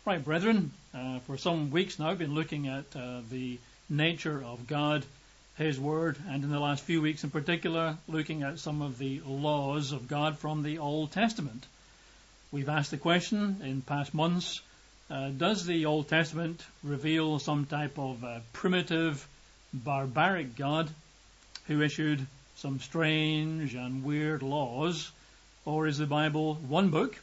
Right, brethren, for some weeks now, I've been looking at the nature of God, His Word, and in the last few weeks in particular, looking at some of the laws of God from the Old Testament. We've asked the question in past months, does the Old Testament reveal some type of primitive, barbaric God who issued some strange and weird laws, or is the Bible one book,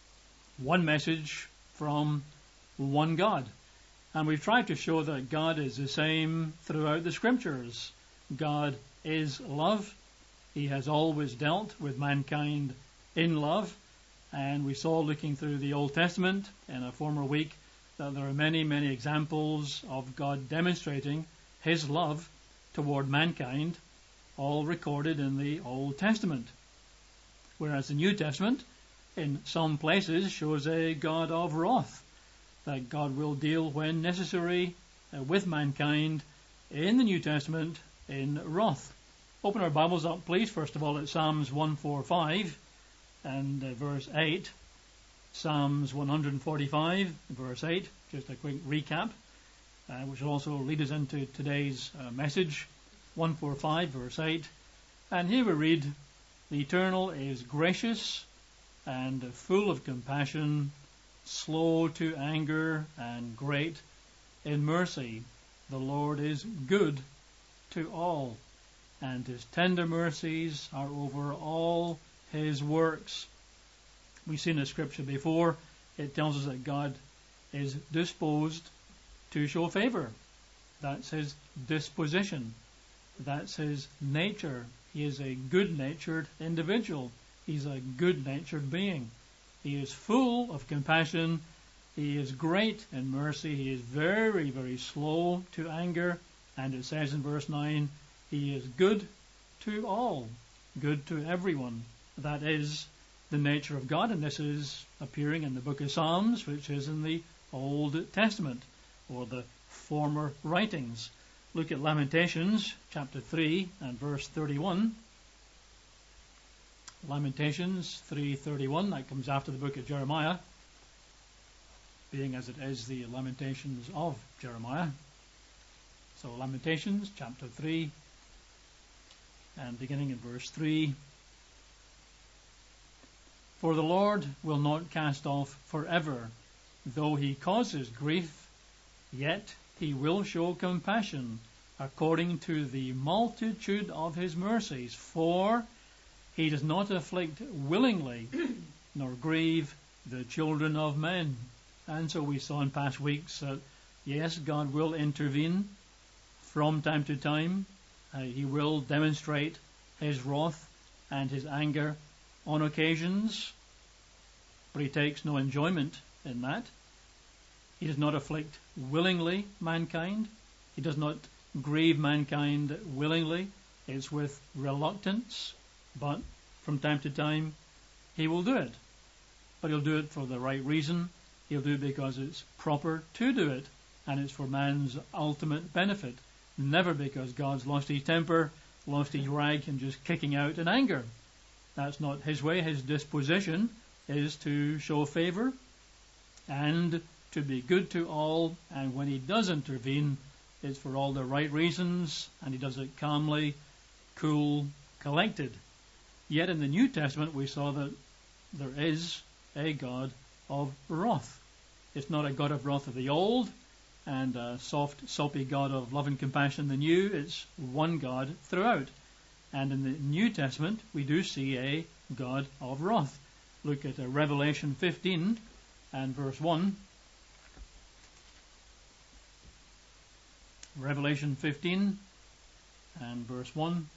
one message from one God? And we've tried to show that God is the same throughout the Scriptures. God is love. He has always dealt with mankind in love. And we saw, looking through the Old Testament in a former week, that there are many, many examples of God demonstrating His love toward mankind, all recorded in the Old Testament. Whereas the New Testament, in some places, shows a God of wrath, that God will deal when necessary with mankind in the New Testament in wrath. Open our Bibles up, please, first of all, at Psalms 145 and verse 8. Psalms 145, verse 8, just a quick recap, which will also lead us into today's message. 145, verse 8. And here we read, "The Eternal is gracious and full of compassion, slow to anger and great in mercy. The Lord is good to all, and His tender mercies are over all His works." We've seen the scripture before. It tells us that God is disposed to show favor. That's His disposition. That's His nature. He is a good-natured individual. He's a good-natured being. He is full of compassion. He is great in mercy. He is very, very slow to anger. And it says in verse 9, He is good to all, good to everyone. That is the nature of God, and this is appearing in the book of Psalms, which is in the Old Testament, or the former writings. Look at Lamentations, chapter 3, and verse 31. Lamentations 3:31, that comes after the book of Jeremiah, being as it is the Lamentations of Jeremiah. So Lamentations chapter 3, and beginning in verse 3. "For the Lord will not cast off forever, though He causes grief, yet He will show compassion according to the multitude of His mercies. For He does not afflict willingly, nor grieve the children of men." And so we saw in past weeks that, yes, God will intervene from time to time. He will demonstrate His wrath and His anger on occasions, but He takes no enjoyment in that. He does not afflict willingly mankind. He does not grieve mankind willingly. It's with reluctance. But from time to time, He will do it. But He'll do it for the right reason. He'll do it because it's proper to do it, and it's for man's ultimate benefit. Never because God's lost His temper, lost His rag, and just kicking out in anger. That's not His way. His disposition is to show favor and to be good to all, and when He does intervene, it's for all the right reasons, and He does it calmly, cool, collected. Yet in the New Testament we saw that there is a God of wrath. It's not a God of wrath of the old and a soft, soapy God of love and compassion in the new. It's one God throughout. And in the New Testament we do see a God of wrath. Look at Revelation 15 and verse 1. Revelation 15 and verse 1.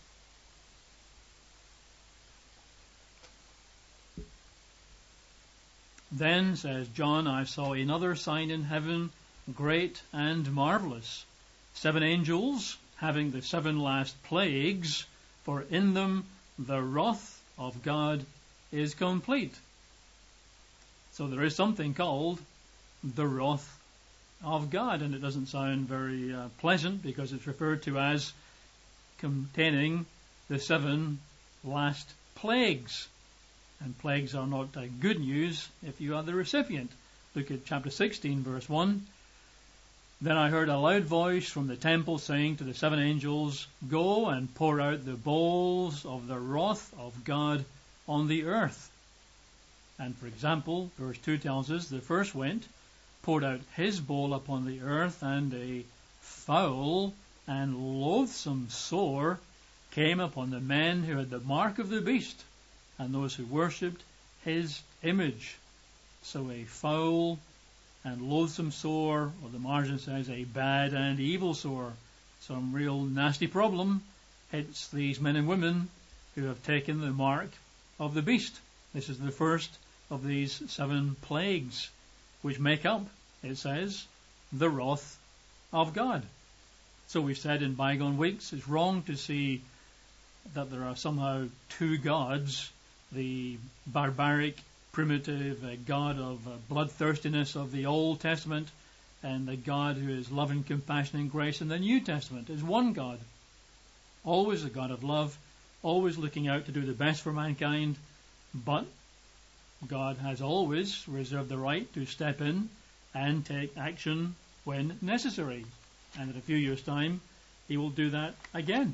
"Then, says John, I saw another sign in heaven, great and marvelous, 7 angels having the 7 last plagues, for in them the wrath of God is complete." So there is something called the wrath of God, and it doesn't sound very pleasant, because it's referred to as containing the 7 last plagues. And plagues are not good news if you are the recipient Look at chapter 16, verse 1. Then I heard a loud voice from the temple saying to the 7 angels, "Go and pour out the bowls of the wrath of God on the earth." And for example, verse 2 tells us the first went, poured out his bowl upon the earth, and a foul and loathsome sore came upon the men who had the mark of the beast and those who worshipped his image. So a foul and loathsome sore, or the margin says a bad and evil sore. Some real nasty problem hits these men and women who have taken the mark of the beast. This is the first of these 7 plagues, which make up, it says, the wrath of God. So we've said in bygone weeks, it's wrong to see that there are somehow 2 gods, the barbaric, primitive God of bloodthirstiness of the Old Testament and the God who is love and compassion and grace in the New Testament. Is one God, always a God of love, always looking out to do the best for mankind, but God has always reserved the right to step in and take action when necessary. And in a few years' time, he will do that again.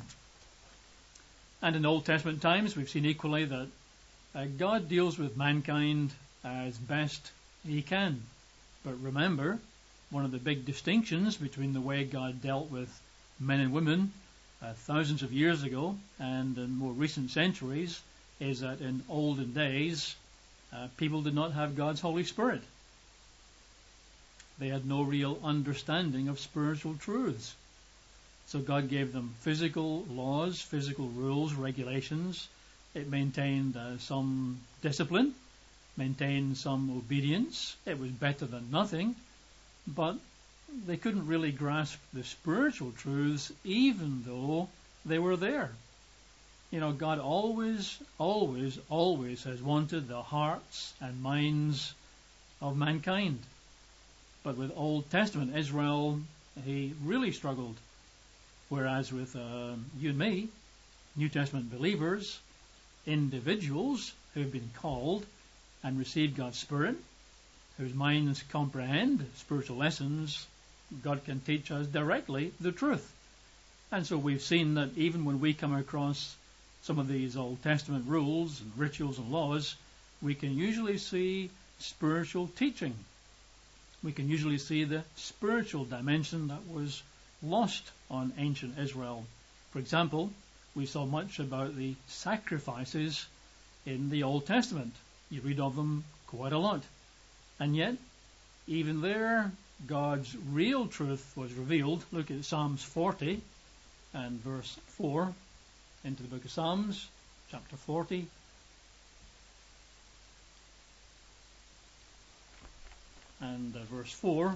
And in Old Testament times, we've seen equally that God deals with mankind as best he can. But remember, one of the big distinctions between the way God dealt with men and women thousands of years ago and in more recent centuries is that in olden days, people did not have God's Holy Spirit. They had no real understanding of spiritual truths. So God gave them physical laws, physical rules, regulations. It maintained some discipline, maintained some obedience. It was better than nothing, but they couldn't really grasp the spiritual truths even though they were there. You know, God always, always, always has wanted the hearts and minds of mankind. But with Old Testament Israel, he really struggled. Whereas with you and me, New Testament believers, individuals who have been called and received God's Spirit, whose minds comprehend spiritual lessons, God can teach us directly the truth. And so we've seen that even when we come across some of these Old Testament rules and rituals and laws, we can usually see spiritual teaching. We can usually see the spiritual dimension that was lost on ancient Israel. For example, we saw much about the sacrifices in the Old Testament. You read of them quite a lot. And yet, even there, God's real truth was revealed. Look at Psalms 40 and verse 4 into the book of Psalms, chapter 40. And verse 4.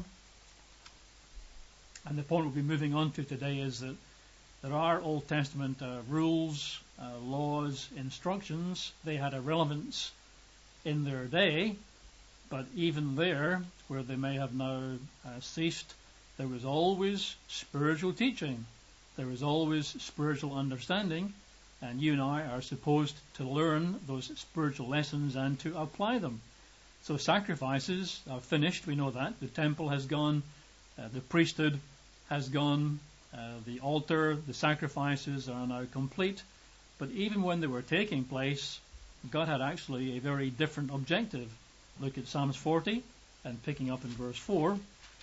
And the point we'll be moving on to today is that there are Old Testament rules, laws, instructions. They had a relevance in their day, but even there, where they may have now ceased, there was always spiritual teaching. There was always spiritual understanding, and you and I are supposed to learn those spiritual lessons and to apply them. So sacrifices are finished, we know that. The temple has gone, the priesthood has gone, the altar, the sacrifices are now complete. But even when they were taking place, God had actually a very different objective. Look at Psalms 40 and picking up in verse 4.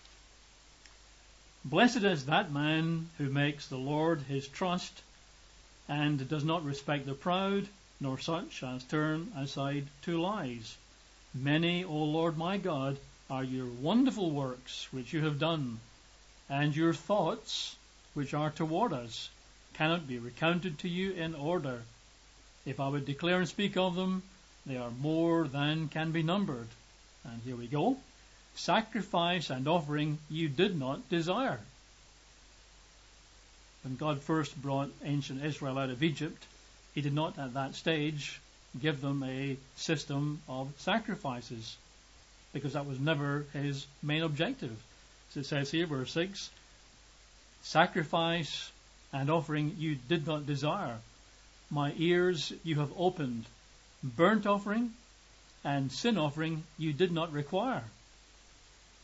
Blessed is that man who makes the Lord his trust and does not respect the proud, nor such as turn aside to lies. Many, O Lord my God, are your wonderful works which you have done, and your thoughts which are toward us cannot be recounted to you in order. If I would declare and speak of them, they are more than can be numbered. And here we go. Sacrifice and offering you did not desire. When God first brought ancient Israel out of Egypt, he did not at that stage give them a system of sacrifices, because that was never his main objective. So it says here, verse 6, sacrifice and offering you did not desire. My ears you have opened. Burnt offering and sin offering you did not require.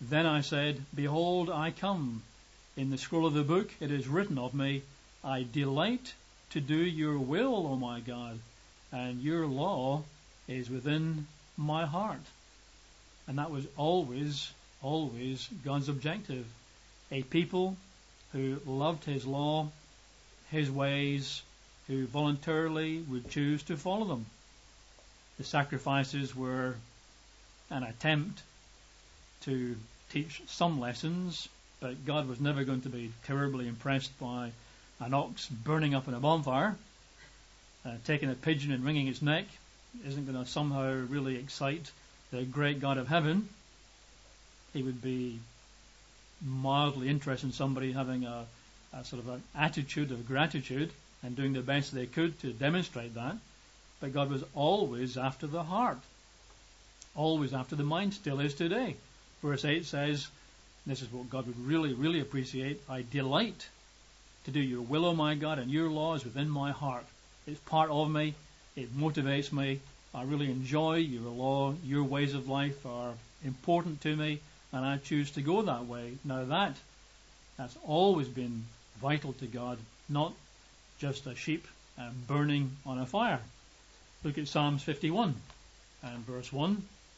Then I said, Behold, I come. In the scroll of the book it is written of me, I delight to do your will, O my God, and your law is within my heart. And that was always God's objective. A people who loved his law, his ways, who voluntarily would choose to follow them. The sacrifices were an attempt to teach some lessons, but God was never going to be terribly impressed by an ox burning up in a bonfire. Taking a pigeon and wringing its neck isn't going to somehow really excite the great God of heaven. He would be mildly interested in somebody having a sort of an attitude of gratitude and doing the best they could to demonstrate that. But God was always after the heart, always after the mind, still is today. Verse 8 says, this is what God would really, really appreciate, I delight to do your will, O my God, and your law is within my heart. It's part of me, it motivates me, I really enjoy your law, your ways of life are important to me, and I choose to go that way. Now that's always been vital to God, not just a sheep burning on a fire. Look at Psalms 51 and verse 1.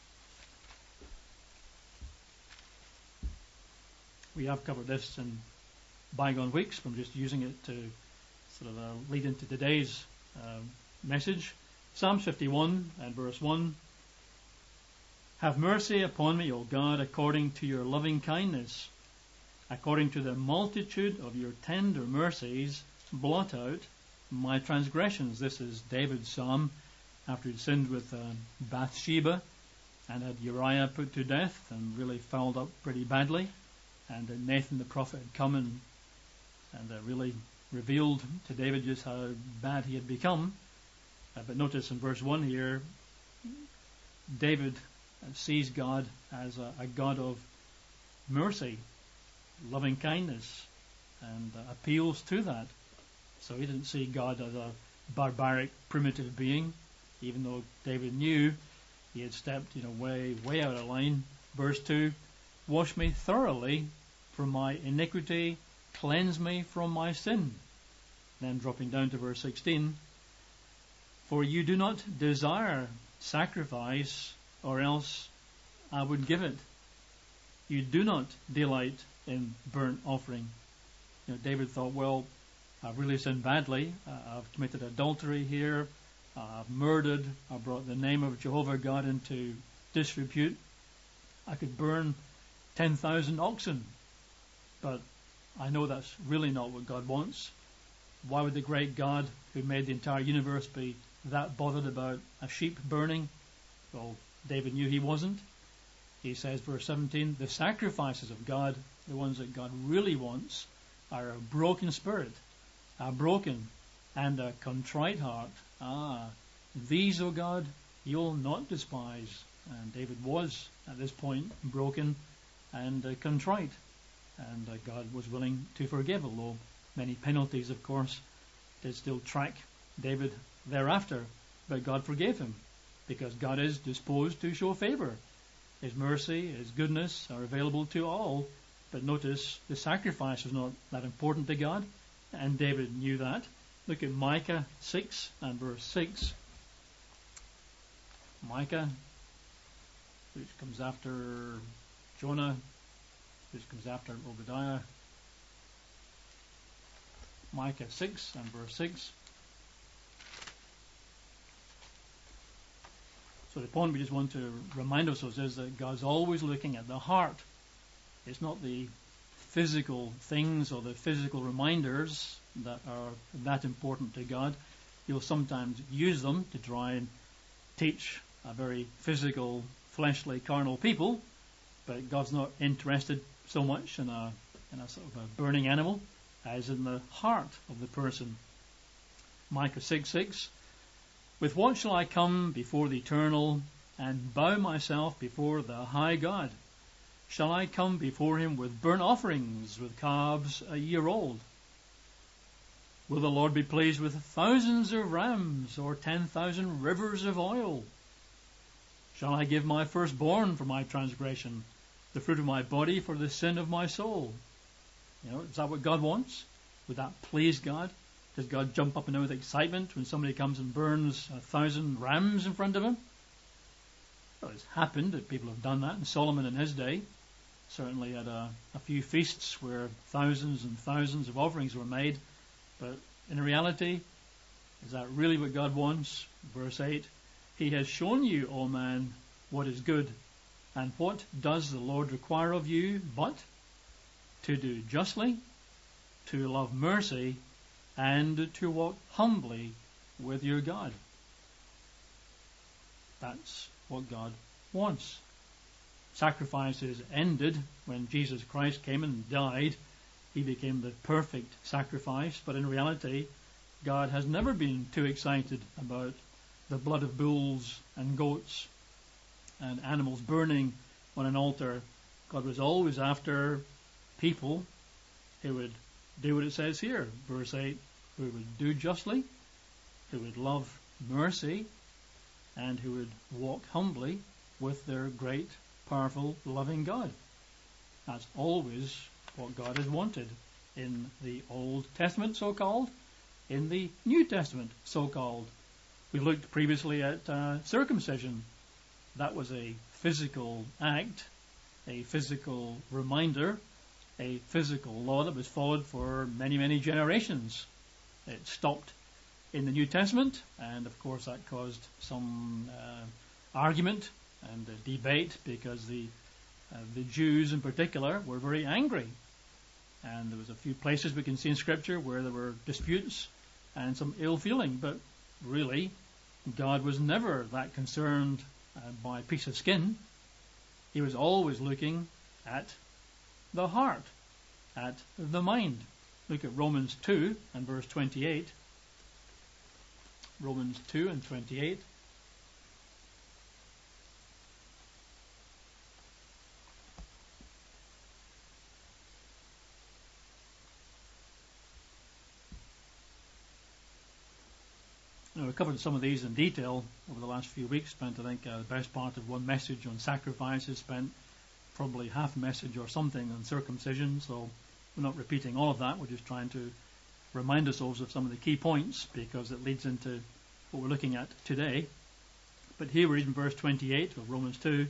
We have covered this in bygone weeks. I'm just using it to sort of lead into today's message. Psalms 51 and verse 1. Have mercy upon me, O God, according to your loving kindness. According to the multitude of your tender mercies, blot out my transgressions. This is David's psalm after he'd sinned with Bathsheba and had Uriah put to death and really fouled up pretty badly. And Nathan the prophet had come and really revealed to David just how bad he had become. But notice in verse 1 here, David sees God as a God of mercy, loving kindness, and appeals to that. So he didn't see God as a barbaric, primitive being, even though David knew he had stepped way out of line. Verse 2, wash me thoroughly from my iniquity, cleanse me from my sin. Then dropping down to verse 16, for you do not desire sacrifice, or else I would give it. You do not delight in burnt offering. David thought, well, I've really sinned badly. I've committed adultery here. I've murdered. I brought the name of Jehovah God into disrepute. I could burn 10,000 oxen. But I know that's really not what God wants. Why would the great God who made the entire universe be that bothered about a sheep burning? Well, David knew he wasn't. He says, verse 17, the sacrifices of God, the ones that God really wants, are a broken spirit, a broken and a contrite heart. These, O God, you'll not despise. And David was, at this point, broken and contrite. And God was willing to forgive, although many penalties, of course, did still track David thereafter. But God forgave him, because God is disposed to show favor. His mercy, his goodness are available to all. But notice, the sacrifice was not that important to God, and David knew that. Look at Micah 6 and verse 6. Micah, which comes after Jonah, which comes after Obadiah. Micah 6 and verse 6. So the point we just want to remind ourselves is that God's always looking at the heart. It's not the physical things or the physical reminders that are that important to God. He'll sometimes use them to try and teach a very physical, fleshly, carnal people, but God's not interested so much in a sort of a burning animal as in the heart of the person. Micah 6:6. With what shall I come before the Eternal and bow myself before the high God? Shall I come before him with burnt offerings, with calves a year old? Will the Lord be pleased with thousands of rams or 10,000 rivers of oil? Shall I give my firstborn for my transgression, the fruit of my body for the sin of my soul. Is that what God wants? Would that please God? Does God jump up and down with excitement when somebody comes and burns 1,000 rams in front of him? Well, it's happened that people have done that, and Solomon in his day certainly had a few feasts where thousands and thousands of offerings were made. But in reality, is that really what God wants? Verse 8, He has shown you, O man, what is good. And what does the Lord require of you but to do justly, to love mercy, and to walk humbly with your God? That's what God wants. Sacrifices ended when Jesus Christ came and died. He became the perfect sacrifice. But in reality, God has never been too excited about the blood of bulls and goats and animals burning on an altar. God was always after people who would do what it says here, verse 8, who would do justly, who would love mercy, and who would walk humbly with their great, powerful, loving God. That's always what God has wanted in the Old Testament, so-called, in the New Testament, so-called. We looked previously at circumcision. That was a physical act, a physical reminder, a physical law that was followed for many, many generations. It stopped in the New Testament, and of course that caused some argument and debate because the Jews in particular were very angry. And there was a few places we can see in Scripture where there were disputes and some ill feeling, but really God was never that concerned by a piece of skin. He was always looking at the heart, at the mind. Look at Romans 2 and verse 28. Romans 2 and 28. We covered some of these in detail over the last few weeks. Spent, I think, the best part of one message on sacrifices. Spent probably half a message or something on circumcision. So we're not repeating all of that. We're just trying to remind ourselves of some of the key points because it leads into what we're looking at today. But here we read in verse 28 of Romans 2.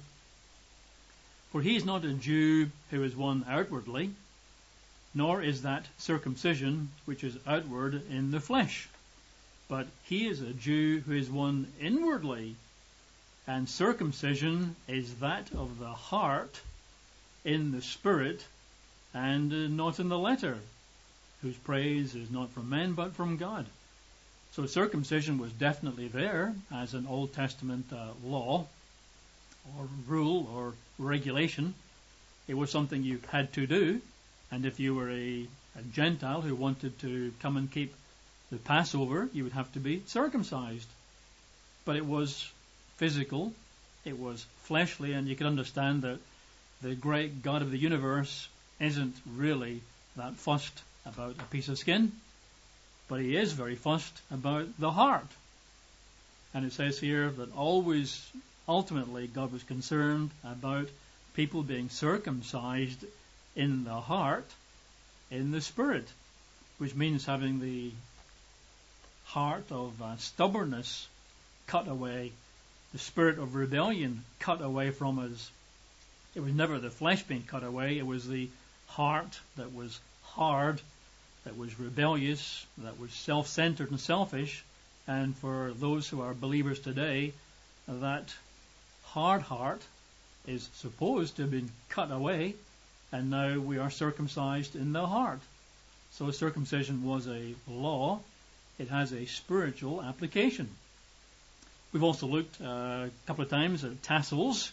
For he is not a Jew who is one outwardly, nor is that circumcision which is outward in the flesh. But he is a Jew who is one inwardly, and circumcision is that of the heart in the spirit and not in the letter, whose praise is not from men but from God. So circumcision was definitely there as an Old Testament law or rule or regulation. It was something you had to do, and if you were a Gentile who wanted to come and keep the Passover, you would have to be circumcised. But it was physical, it was fleshly, and you can understand that the great God of the universe isn't really that fussed about a piece of skin, but he is very fussed about the heart. And it says here that always, ultimately, God was concerned about people being circumcised in the heart, in the spirit, which means having the heart of stubbornness cut away, the spirit of rebellion cut away from us. It was never the flesh being cut away, it was the heart that was hard, that was rebellious, that was self-centered and selfish. And for those who are believers today, that hard heart is supposed to have been cut away, and now we are circumcised in the heart. So circumcision was a law. It has a spiritual application. We've also looked a couple of times at tassels.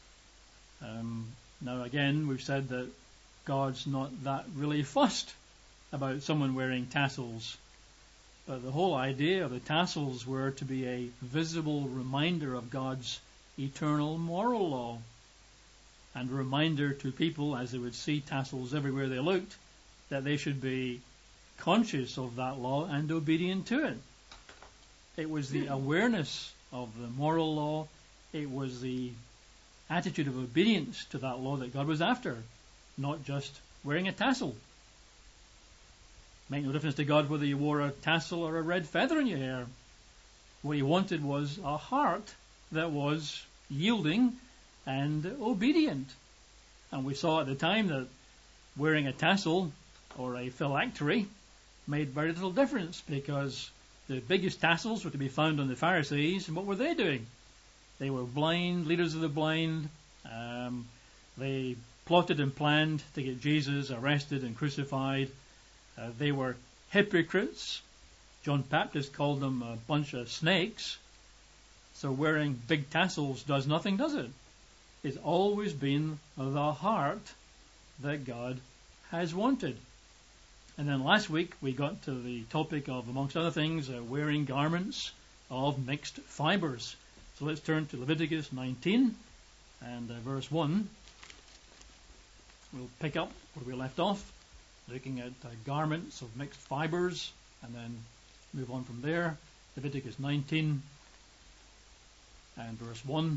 Now again, we've said that God's not that really fussed about someone wearing tassels. But the whole idea of the tassels were to be a visible reminder of God's eternal moral law, and a reminder to people as they would see tassels everywhere they looked that they should be conscious of that law and obedient to it. It was the awareness of the moral law. It was the attitude of obedience to that law that God was after, not just wearing a tassel. Make no difference to God whether you wore a tassel or a red feather in your hair. What he wanted was a heart that was yielding and obedient. And we saw at the time that wearing a tassel or a phylactery made very little difference, because the biggest tassels were to be found on the Pharisees, and what were they doing? They were blind, leaders of the blind. They plotted and planned to get Jesus arrested and crucified. They were hypocrites. John Baptist called them a bunch of snakes. So wearing big tassels does nothing, does it? It's always been the heart that God has wanted. And then last week we got to the topic of, amongst other things, wearing garments of mixed fibers. So let's turn to Leviticus 19 and verse 1. We'll pick up where we left off, looking at garments of mixed fibers, and then move on from there. Leviticus 19 and verse 1.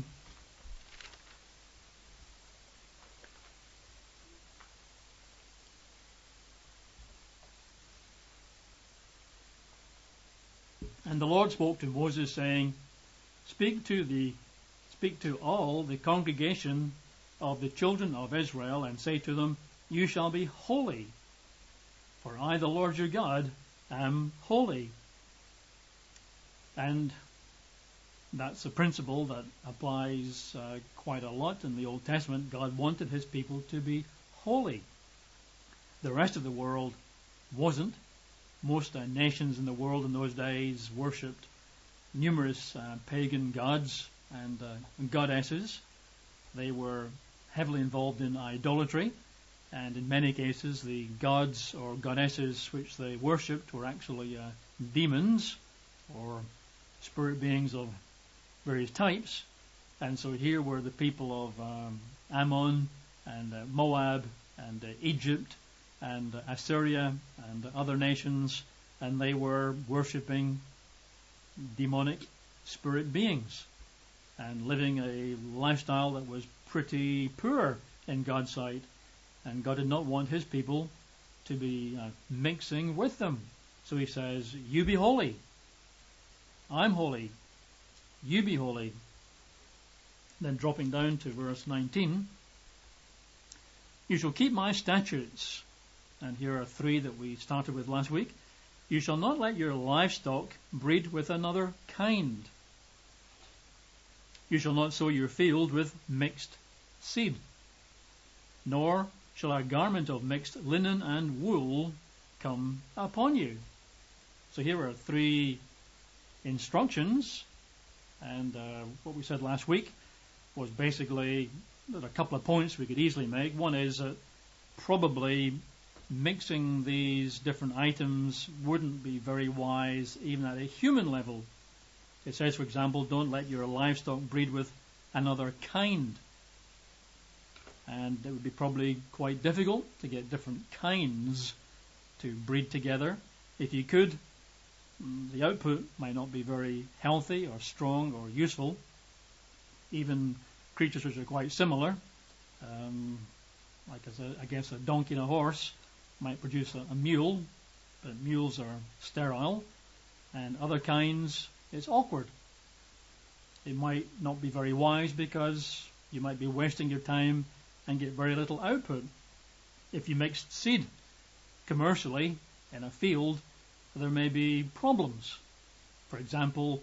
And the Lord spoke to Moses, saying, Speak to all the congregation of the children of Israel, and say to them, You shall be holy, for I, the Lord your God, am holy. And that's a principle that applies quite a lot in the Old Testament. God wanted his people to be holy. The rest of the world wasn't. Most nations in the world in those days worshipped numerous pagan gods and goddesses. They were heavily involved in idolatry, and in many cases the gods or goddesses which they worshipped were actually demons or spirit beings of various types. And so here were the people of Ammon and Moab and Egypt and Assyria and other nations, and they were worshipping demonic spirit beings and living a lifestyle that was pretty poor in God's sight. And God did not want his people to be mixing with them. So he says, You be holy. I'm holy. You be holy. Then dropping down to verse 19. You shall keep my statutes. And here are three that we started with last week. You shall not let your livestock breed with another kind. You shall not sow your field with mixed seed. Nor shall a garment of mixed linen and wool come upon you. So here are three instructions. And what we said last week was basically, there's a couple of points we could easily make. One is that probably mixing these different items wouldn't be very wise even at a human level. It says, for example, don't let your livestock breed with another kind. And it would be probably quite difficult to get different kinds to breed together. If you could, the output might not be very healthy or strong or useful. Even creatures which are quite similar, like I guess a donkey and a horse, might produce a mule, but mules are sterile, and other kinds, it's awkward. It might not be very wise because you might be wasting your time and get very little output. If you mixed seed commercially in a field, there may be problems. For example,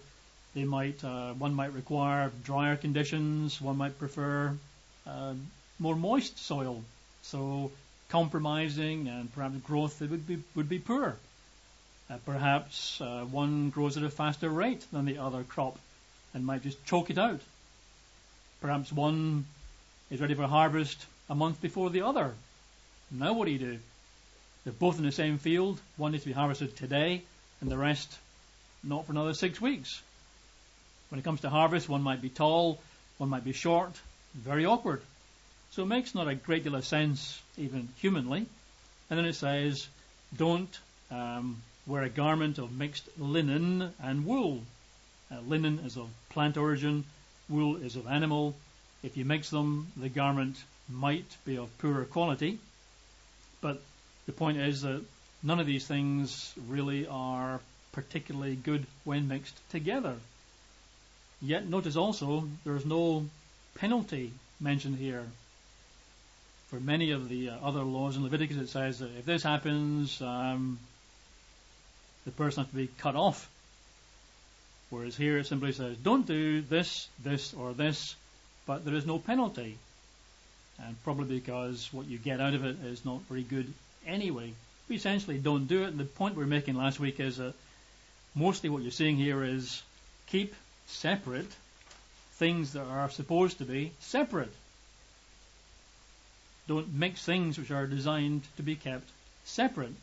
one might require drier conditions, one might prefer more moist soil. So compromising and perhaps growth would be poor. Perhaps one grows at a faster rate than the other crop and might just choke it out. Perhaps one is ready for harvest a month before the other. Now what do? They're both in the same field. One needs to be harvested today and the rest not for another 6 weeks. When it comes to harvest, one might be tall, one might be short, very awkward. So it makes not a great deal of sense, even humanly. And then it says, don't wear a garment of mixed linen and wool. Linen is of plant origin, wool is of animal. If you mix them, the garment might be of poorer quality. But the point is that none of these things really are particularly good when mixed together. Yet notice also there's no penalty mentioned here. For many of the other laws in Leviticus, it says that if this happens, the person has to be cut off. Whereas here it simply says, don't do this, this, or this, but there is no penalty. And probably because what you get out of it is not very good anyway. We essentially don't do it. And the point we were making last week is that mostly what you're seeing here is keep separate things that are supposed to be separate. Don't mix things which are designed to be kept separate.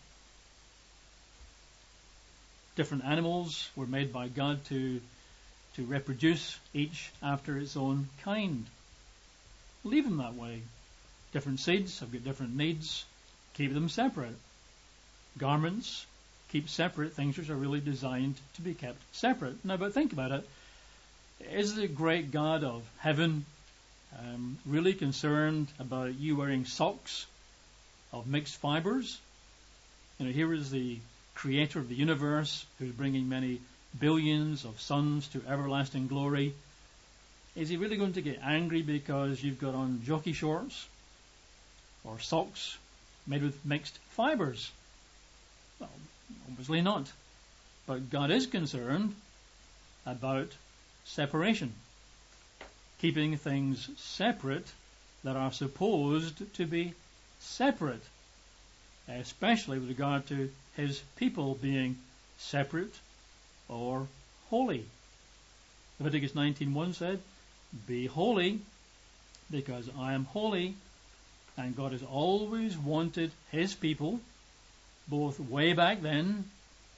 Different animals were made by God to reproduce, each after its own kind. Leave them that way. Different seeds have got different needs. Keep them separate. Garments, keep separate things which are really designed to be kept separate. Now, but think about it. Is the great God of heaven really concerned about you wearing socks of mixed fibers? Here is the creator of the universe who's bringing many billions of sons to everlasting glory. Is he really going to get angry because you've got on jockey shorts or socks made with mixed fibers? Well, obviously not. But God is concerned about separation, keeping things separate that are supposed to be separate, especially with regard to his people being separate or holy. Leviticus 19:1 said, "Be holy, because I am holy." And God has always wanted his people, both way back then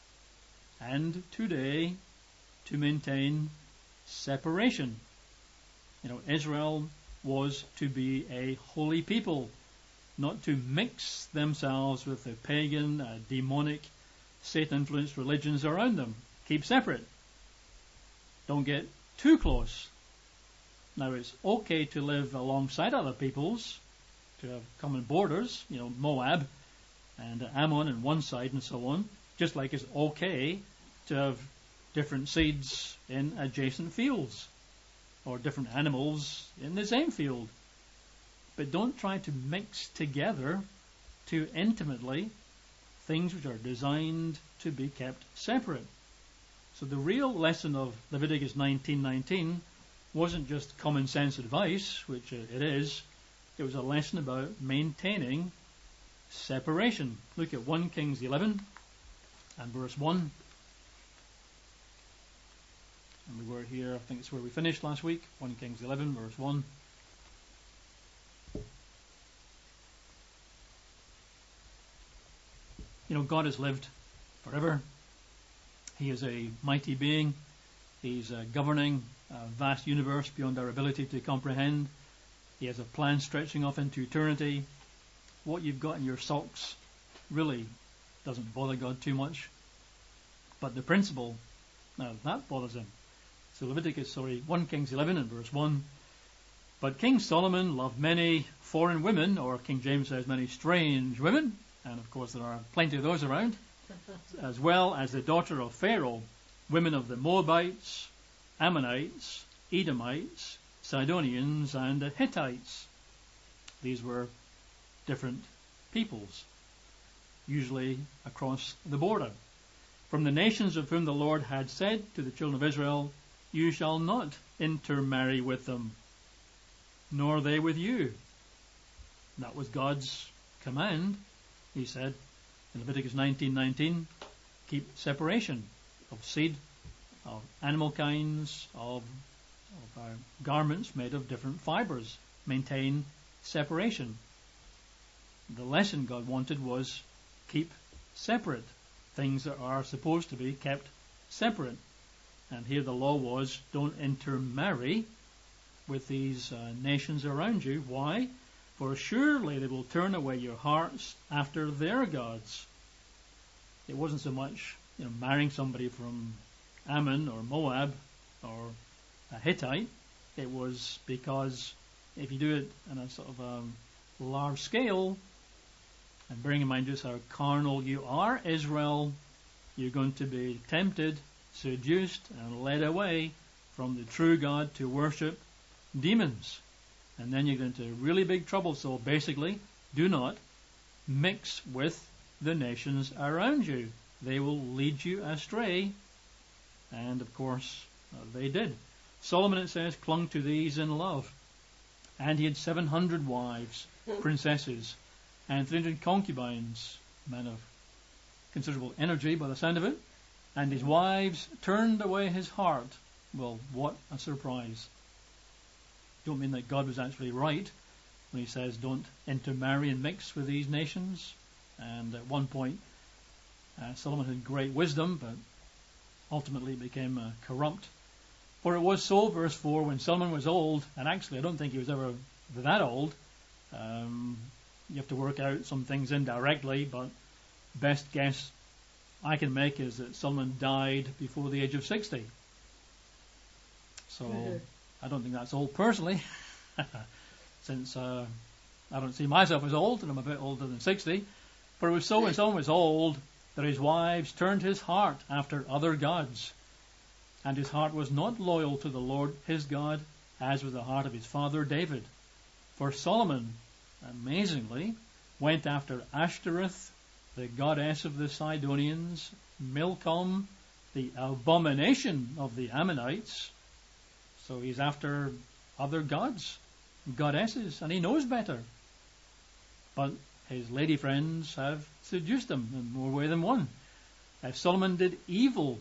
and today, to maintain separation. Israel was to be a holy people, not to mix themselves with the pagan, demonic, Satan-influenced religions around them. Keep separate. Don't get too close. Now, it's okay to live alongside other peoples, to have common borders, Moab and Ammon on one side and so on, just like it's okay to have different seeds in adjacent fields or different animals in the same field. But don't try to mix together too intimately things which are designed to be kept separate. So the real lesson of Leviticus 19:19 wasn't just common sense advice, which it is. It was a lesson about maintaining separation. Look at 1 Kings 11 and verse 1. And we were here, I think it's where we finished last week. 1 Kings 11 verse 1. God has lived forever. He is a mighty being. He's governing a vast universe beyond our ability to comprehend. He has a plan stretching off into eternity. What you've got in your socks really doesn't bother God too much. But the principle, now that bothers him. So 1 Kings 11 and verse 1. But King Solomon loved many foreign women, or King James says many strange women, and of course there are plenty of those around, as well as the daughter of Pharaoh, women of the Moabites, Ammonites, Edomites, Sidonians, and Hittites. These were different peoples, usually across the border. From the nations of whom the Lord had said to the children of Israel, "You shall not intermarry with them, nor they with you." That was God's command. He said in Leviticus 19:19, keep separation of seed, of animal kinds, of garments made of different fibers. Maintain separation. The lesson God wanted was keep separate things that are supposed to be kept separate. And here the law was, don't intermarry with these nations around you. Why? For surely they will turn away your hearts after their gods. It wasn't so much marrying somebody from Ammon or Moab or a Hittite. It was because if you do it on a sort of large scale, and bearing in mind just how carnal you are, Israel, you're going to be tempted, seduced, and led away from the true God to worship demons. And then you get into really big trouble. So basically, do not mix with the nations around you. They will lead you astray. And of course, they did. Solomon, it says, clung to these in love. And he had 700 wives, princesses, and 300 concubines, men of considerable energy by the sound of it. And his wives turned away his heart. Well, what a surprise. Don't mean that God was actually right when he says don't intermarry and mix with these nations. And at one point, Solomon had great wisdom, but ultimately it became corrupt. For it was so, verse 4, when Solomon was old, and actually I don't think he was ever that old. You have to work out some things indirectly, but best guess I can make is that Solomon died before the age of 60. So I don't think that's old personally, since I don't see myself as old, and I'm a bit older than 60. For it was so when Solomon was old that his wives turned his heart after other gods, and his heart was not loyal to the Lord his God, as was the heart of his father David. For Solomon, amazingly, went after Ashtoreth, the goddess of the Sidonians, Milcom, the abomination of the Ammonites. So he's after other gods, goddesses, and he knows better. But his lady friends have seduced him in more way than one. As Solomon did evil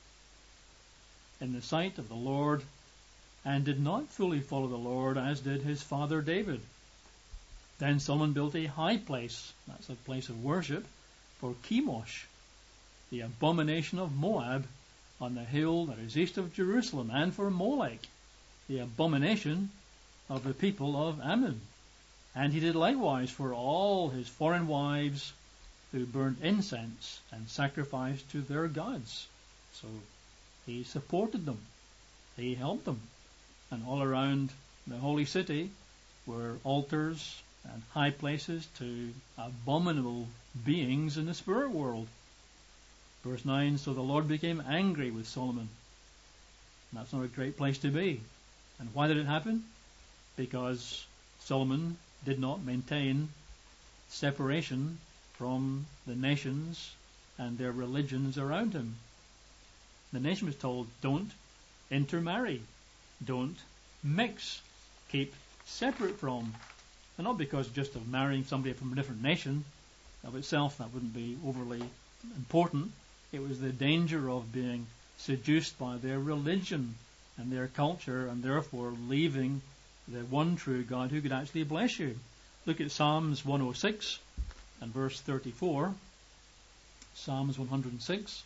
in the sight of the Lord, and did not fully follow the Lord, as did his father David. Then Solomon built a high place, that's a place of worship, for Chemosh, the abomination of Moab, on the hill that is east of Jerusalem, and for Molech, the abomination of the people of Ammon. And he did likewise for all his foreign wives who burned incense and sacrificed to their gods. So he supported them, he helped them, and all around the holy city were altars and high places to abominable beings in the spirit world. Verse 9, so the Lord became angry with Solomon. And that's not a great place to be. And why did it happen? Because Solomon did not maintain separation from the nations and their religions around him. The nation was told, don't intermarry, don't mix, keep separate from. And not because just of marrying somebody from a different nation of itself, that wouldn't be overly important. It was the danger of being seduced by their religion and their culture, and therefore leaving the one true God who could actually bless you. Look at Psalms 106 and verse 34. Psalms 106.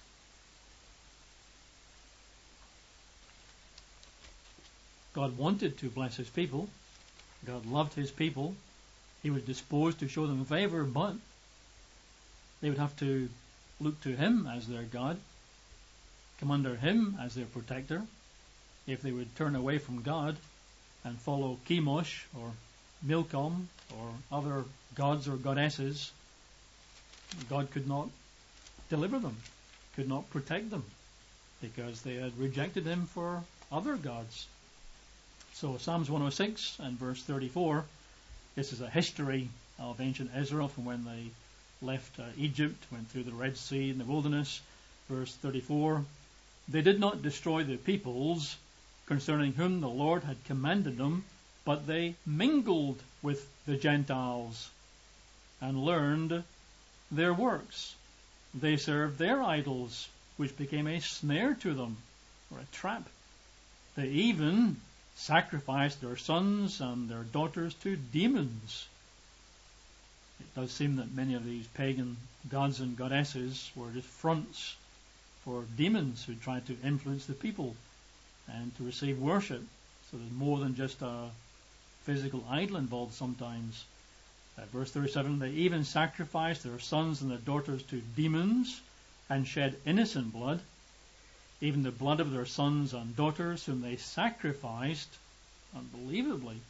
God wanted to bless his people. God loved his people. He was disposed to show them favor, but they would have to look to him as their God, come under him as their protector. If they would turn away from God and follow Chemosh or Milcom or other gods or goddesses, God could not deliver them, could not protect them, because they had rejected him for other gods. So Psalms 106 and verse 34, this is a history of ancient Israel from when they left Egypt, went through the Red Sea in the wilderness. Verse 34, they did not destroy the peoples concerning whom the Lord had commanded them, but they mingled with the Gentiles and learned their works. They served their idols, which became a snare to them, or a trap. They even sacrificed their sons and their daughters to demons. It does seem that many of these pagan gods and goddesses were just fronts for demons who tried to influence the people and to receive worship. So there's more than just a physical idol involved sometimes. Verse 37, they even sacrificed their sons and their daughters to demons and shed innocent blood, even the blood of their sons and daughters whom they sacrificed, unbelievably,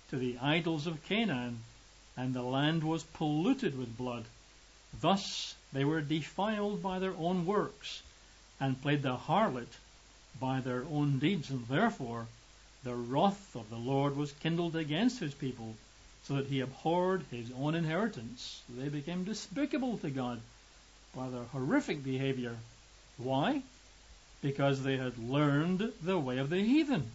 to the idols of Canaan, and the land was polluted with blood. Thus they were defiled by their own works, and played the harlot by their own deeds, and therefore the wrath of the Lord was kindled against his people, so that he abhorred his own inheritance. They became despicable to God by their horrific behavior. Why? Because they had learned the way of the heathen.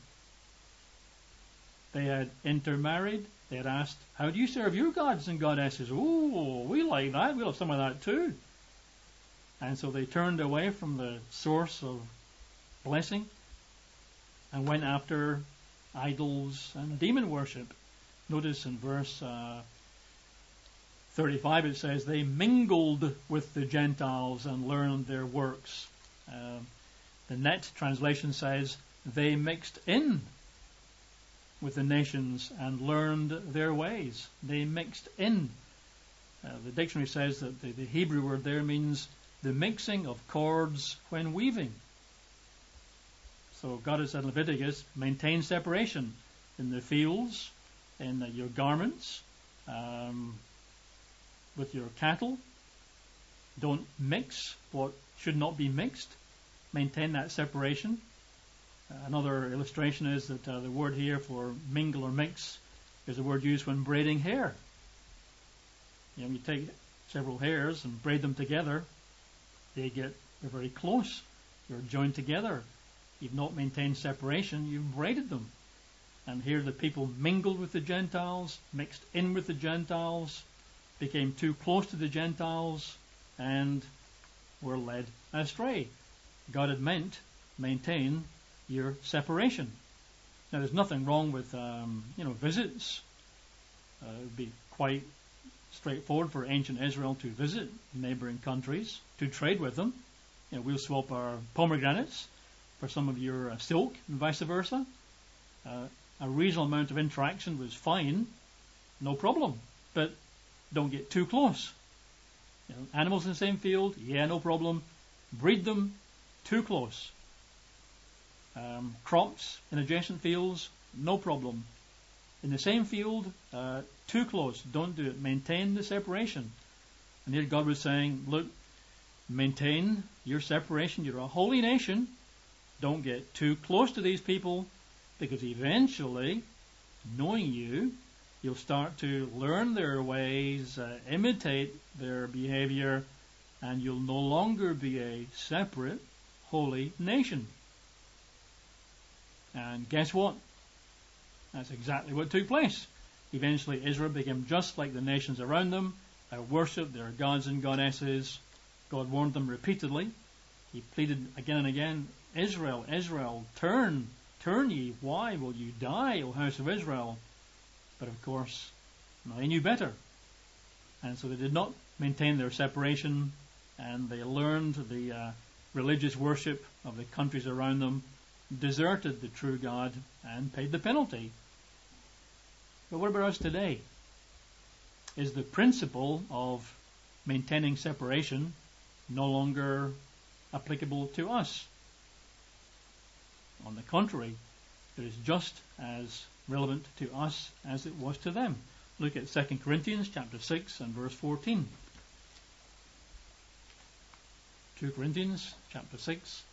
They had intermarried. They had asked, how do you serve your gods and goddesses? Oh, we like that. We'll have some of that too. And so they turned away from the source of blessing and went after idols and demon worship. Notice in verse 35 it says, they mingled with the Gentiles and learned their works. The Net translation says, they mixed in with the nations and learned their ways. They mixed in. The dictionary says that the Hebrew word there means the mixing of cords when weaving. So God has said in Leviticus, maintain separation in the fields, in your garments, with your cattle. Don't mix what should not be mixed. Maintain that separation. Another illustration is that the word here for mingle or mix is a word used when braiding hair. You take several hairs and braid them together, they're very close. You're joined together. You've not maintained separation, you've braided them. And here the people mingled with the Gentiles, mixed in with the Gentiles, became too close to the Gentiles, and were led astray. God had meant maintain your separation. Now, there's nothing wrong with visits. It would be quite straightforward for ancient Israel to visit neighboring countries, to trade with them. We'll swap our pomegranates for some of your silk and vice versa. A reasonable amount of interaction was fine, no problem, but don't get too close. Animals in the same field, no problem. Breed them too close. Crops in adjacent fields, no problem. In the same field, too close, don't do it. Maintain the separation. And here God was saying, look, maintain your separation. You're a holy nation. Don't get too close to these people, because eventually, knowing you, you'll start to learn their ways, imitate their behavior, and you'll no longer be a separate, holy nation. And guess what? That's exactly what took place. Eventually Israel became just like the nations around them. They worshipped their gods and goddesses. God warned them repeatedly. He pleaded again and again, Israel, Israel, turn ye. Why will you die, O house of Israel? But of course, they knew better. And so they did not maintain their separation, and they learned the religious worship of the countries around them, deserted the true God, and paid the penalty. But what about us today? Is the principle of maintaining separation no longer applicable to us? On the contrary, it is just as relevant to us as it was to them. Look at 2 Corinthians chapter 6 and verse 14. 2 Corinthians chapter 6.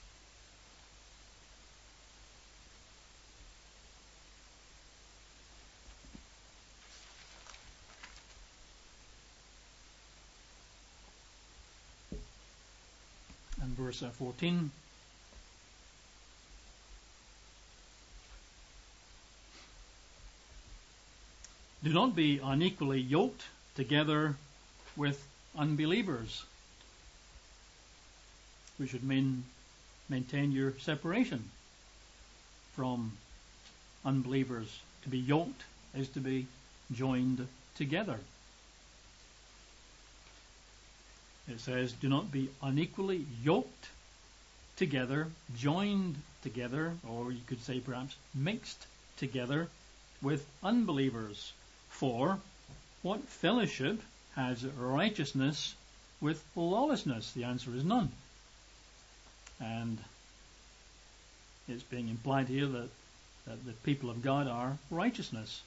And verse 14. Do not be unequally yoked together with unbelievers. We should maintain your separation from unbelievers. To be yoked is to be joined together. It says, do not be unequally yoked together, joined together, or you could say perhaps mixed together with unbelievers. For what fellowship has righteousness with lawlessness? The answer is none. And it's being implied here that the people of God are righteousness.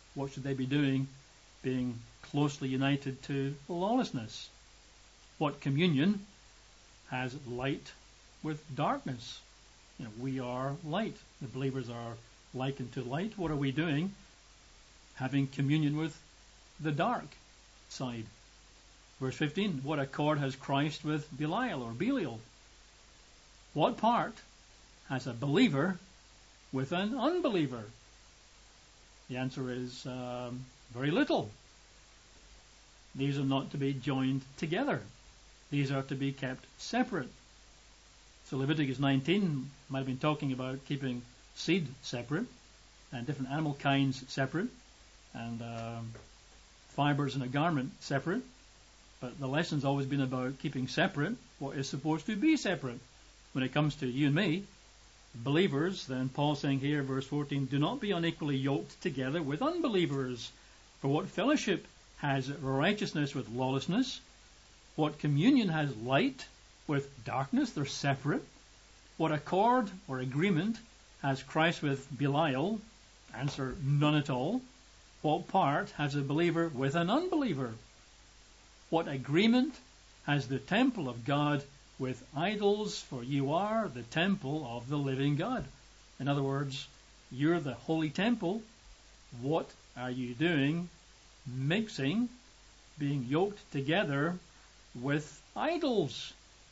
What should they be doing? Being closely united to lawlessness. What communion has light with darkness? We are light. The believers are likened to light. What are we doing? Having communion with the dark side. Verse 15, what accord has Christ with Belial or Belial? What part has a believer with an unbeliever? The answer is very little. These are not to be joined together. These are to be kept separate. So Leviticus 19 might have been talking about keeping seed separate and different animal kinds separate and fibers in a garment separate. But the lesson's always been about keeping separate what is supposed to be separate. When it comes to you and me, believers, then Paul's saying here, verse 14, do not be unequally yoked together with unbelievers. For what fellowship has righteousness with lawlessness? What communion has light with darkness? They're separate. What accord or agreement has Christ with Belial? Answer, none at all. What part has a believer with an unbeliever? What agreement has the temple of God with idols? For you are the temple of the living God. In other words, you're the holy temple. What are you doing? Mixing, being yoked together with idols.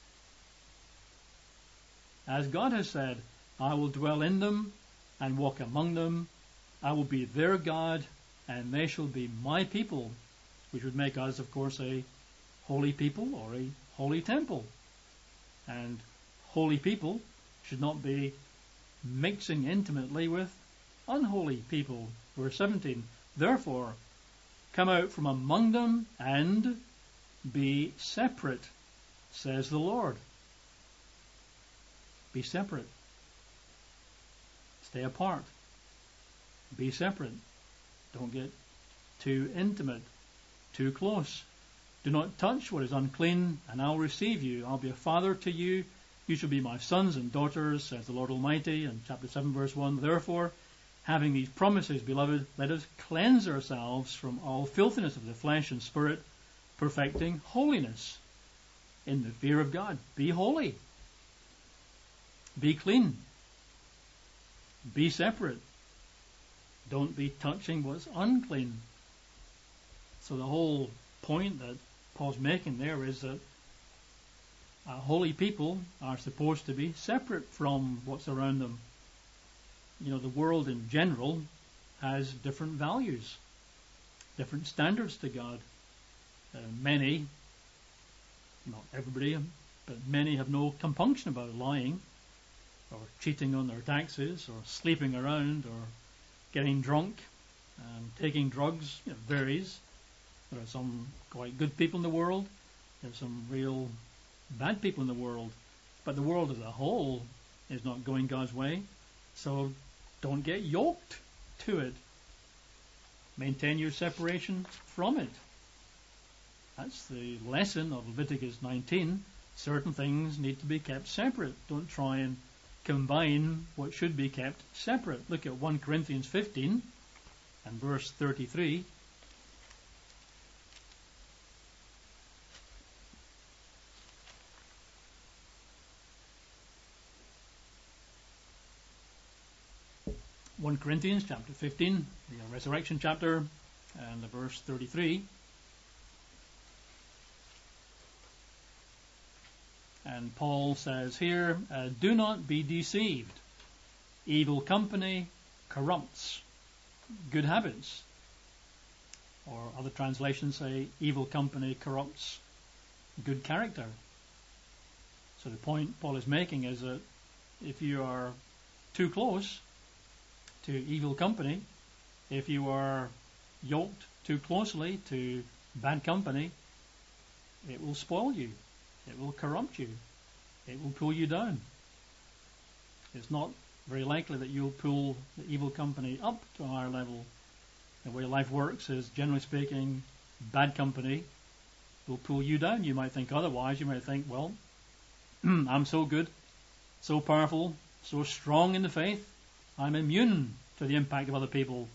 As God has said, I will dwell in them and walk among them. I will be their God, and they shall be my people, which would make us, of course, a holy people or a holy temple. And holy people should not be mixing intimately with unholy people. Verse 17, therefore, come out from among them and be separate, says the Lord. Be separate. Stay apart. Be separate. Don't get too intimate, too close. Do not touch what is unclean, and I'll receive you. I'll be a father to you. You shall be my sons and daughters, says the Lord Almighty. In chapter 7, verse 1, therefore, having these promises, beloved, let us cleanse ourselves from all filthiness of the flesh and spirit, perfecting holiness in the fear of God. Be holy. Be clean. Be separate. Don't be touching what's unclean. So the whole point that Paul's making there is that holy people are supposed to be separate from what's around them. The world in general has different values, different standards to God. Many, not everybody, but many have no compunction about lying or cheating on their taxes or sleeping around or getting drunk and taking drugs. It varies. There are some quite good people in the world. There's some real bad people in the world. But the world as a whole is not going God's way. So don't get yoked to it. Maintain your separation from it. That's the lesson of Leviticus 19. Certain things need to be kept separate. Don't try and combine what should be kept separate. Look at 1 Corinthians 15 and verse 33. Corinthians chapter 15, the resurrection chapter, and the verse 33. And Paul says here, do not be deceived. Evil company corrupts good habits. Or other translations say, evil company corrupts good character. So the point Paul is making is that if you are too close to evil company, if you are yoked too closely to bad company, it will spoil you. It will corrupt you. It will pull you down. It's not very likely that you'll pull the evil company up to a higher level. The way life works is, generally speaking, bad company will pull you down. You might think otherwise. You might think, well, I'm so good, so powerful, so strong in the faith, I'm immune to the impact of other people.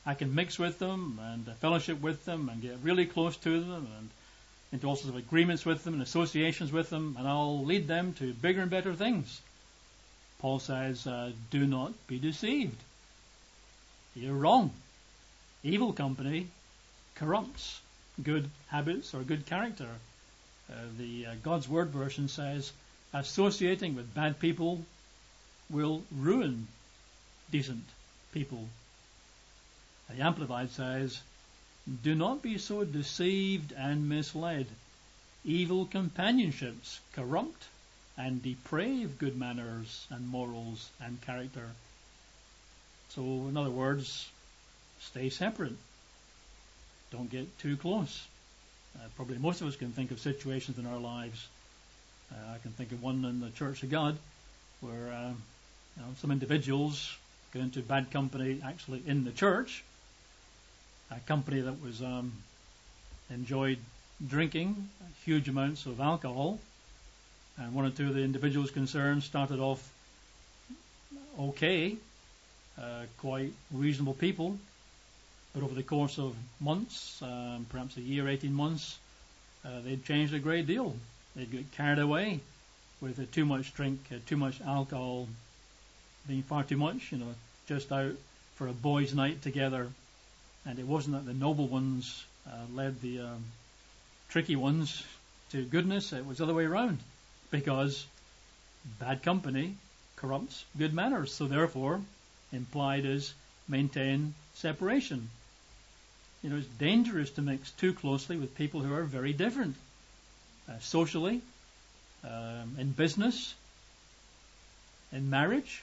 I can mix with them and fellowship with them and get really close to them and into all sorts of agreements with them and associations with them, and I'll lead them to bigger and better things. Paul says, do not be deceived. You're wrong. Evil company corrupts good habits or good character. The God's Word version says, associating with bad people will ruin decent people. The Amplified says, do not be so deceived and misled. Evil companionships corrupt and deprave good manners and morals and character. So, in other words, stay separate. Don't get too close. Probably most of us can think of situations in our lives. I can think of one in the Church of God where some individuals got into bad company actually in the church. A company that was enjoyed drinking huge amounts of alcohol, and one or two of the individuals concerned started off okay, quite reasonable people, but over the course of months, perhaps a year, 18 months, they'd changed a great deal. They'd get carried away with too much drink, too much alcohol, being far too much, just out for a boys' night together. And it wasn't that the noble ones led the tricky ones to goodness. It was the other way around, because bad company corrupts good manners. So therefore, implied is maintain separation. It's dangerous to mix too closely with people who are very different, socially, in business, in marriage.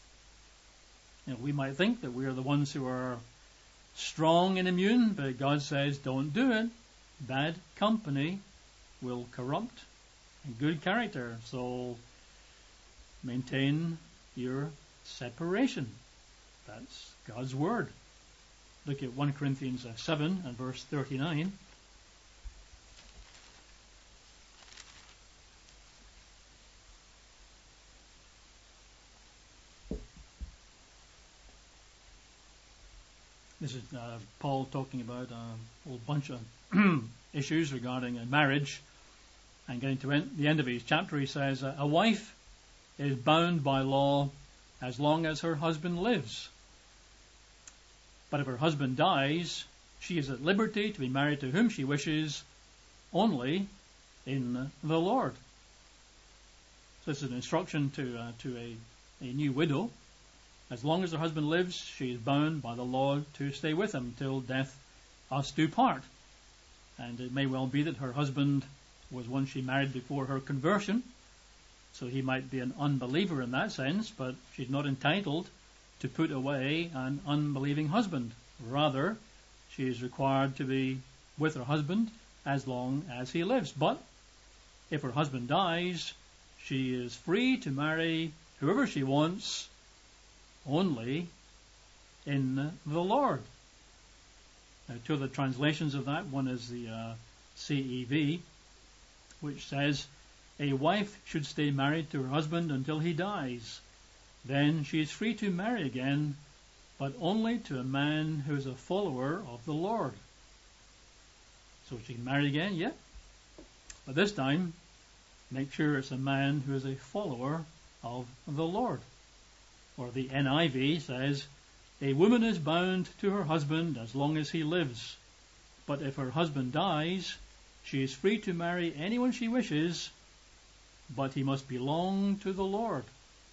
We might think that we are the ones who are strong and immune, but God says don't do it. Bad company will corrupt good character. So maintain your separation. That's God's Word. Look at 1 Corinthians 7 and verse 39. This is Paul talking about a whole bunch of issues regarding marriage. And getting to the end of his chapter, he says, a wife is bound by law as long as her husband lives. But if her husband dies, she is at liberty to be married to whom she wishes, only in the Lord. So this is an instruction to a new widow. As long as her husband lives, she is bound by the law to stay with him till death us do part. And it may well be that her husband was one she married before her conversion, so he might be an unbeliever in that sense, but she's not entitled to put away an unbelieving husband. Rather, she is required to be with her husband as long as he lives. But if her husband dies, she is free to marry whoever she wants, only in the Lord. Now, two of the translations of that, one is the CEV, which says, a wife should stay married to her husband until he dies. Then she is free to marry again, but only to a man who is a follower of the Lord. So she can marry again, yeah. But this time, make sure it's a man who is a follower of the Lord. Or the NIV says, a woman is bound to her husband as long as he lives. But if her husband dies, she is free to marry anyone she wishes, but he must belong to the Lord.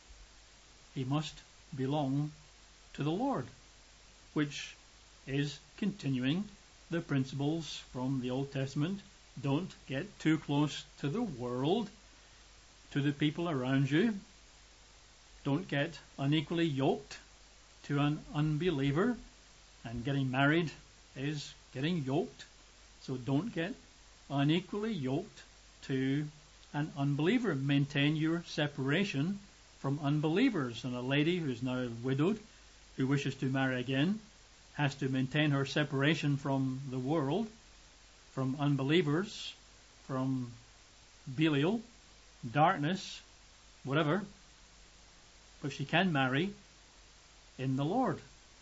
He must belong to the Lord, which is continuing the principles from the Old Testament. Don't get too close to the world, to the people around you. Don't get unequally yoked to an unbeliever, and getting married is getting yoked. So don't get unequally yoked to an unbeliever. Maintain your separation from unbelievers. And a lady who is now widowed, who wishes to marry again, has to maintain her separation from the world, from unbelievers, from Belial, darkness, whatever. But she can marry in the Lord.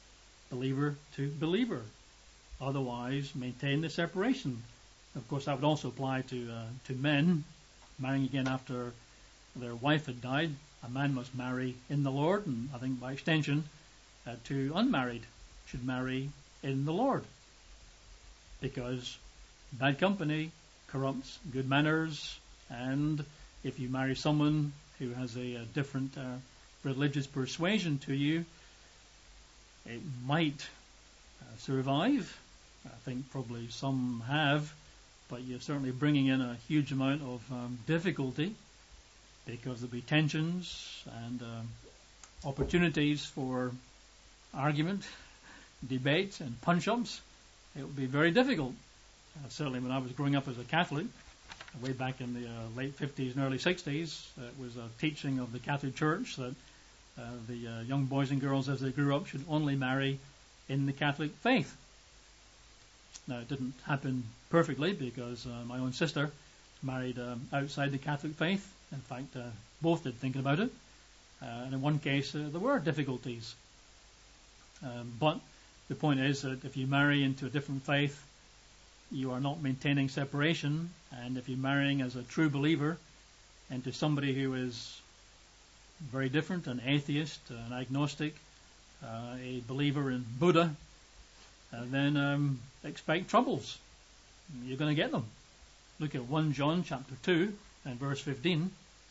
believer to believer. Otherwise, maintain the separation. Of course, that would also apply to men marrying again after their wife had died. A man must marry in the Lord, and I think by extension, to unmarried should marry in the Lord, because bad company corrupts good manners, and if you marry someone who has a different religious persuasion to you, it might survive. I think probably some have, but you're certainly bringing in a huge amount of difficulty, because there'll be tensions and opportunities for argument, debate, and punch-ups. It would be very difficult. Certainly when I was growing up as a Catholic, way back in the late 50s and early 60s, it was a teaching of the Catholic Church that the young boys and girls as they grew up should only marry in the Catholic faith. Now, it didn't happen perfectly, because my own sister married outside the Catholic faith. In fact, both did, thinking about it. And in one case, there were difficulties. But the point is that if you marry into a different faith, you are not maintaining separation. And if you're marrying as a true believer into somebody who is very different, an atheist, an agnostic, a believer in Buddha, then expect troubles. You're going to get them. Look at 1 John chapter 2 and verse 15.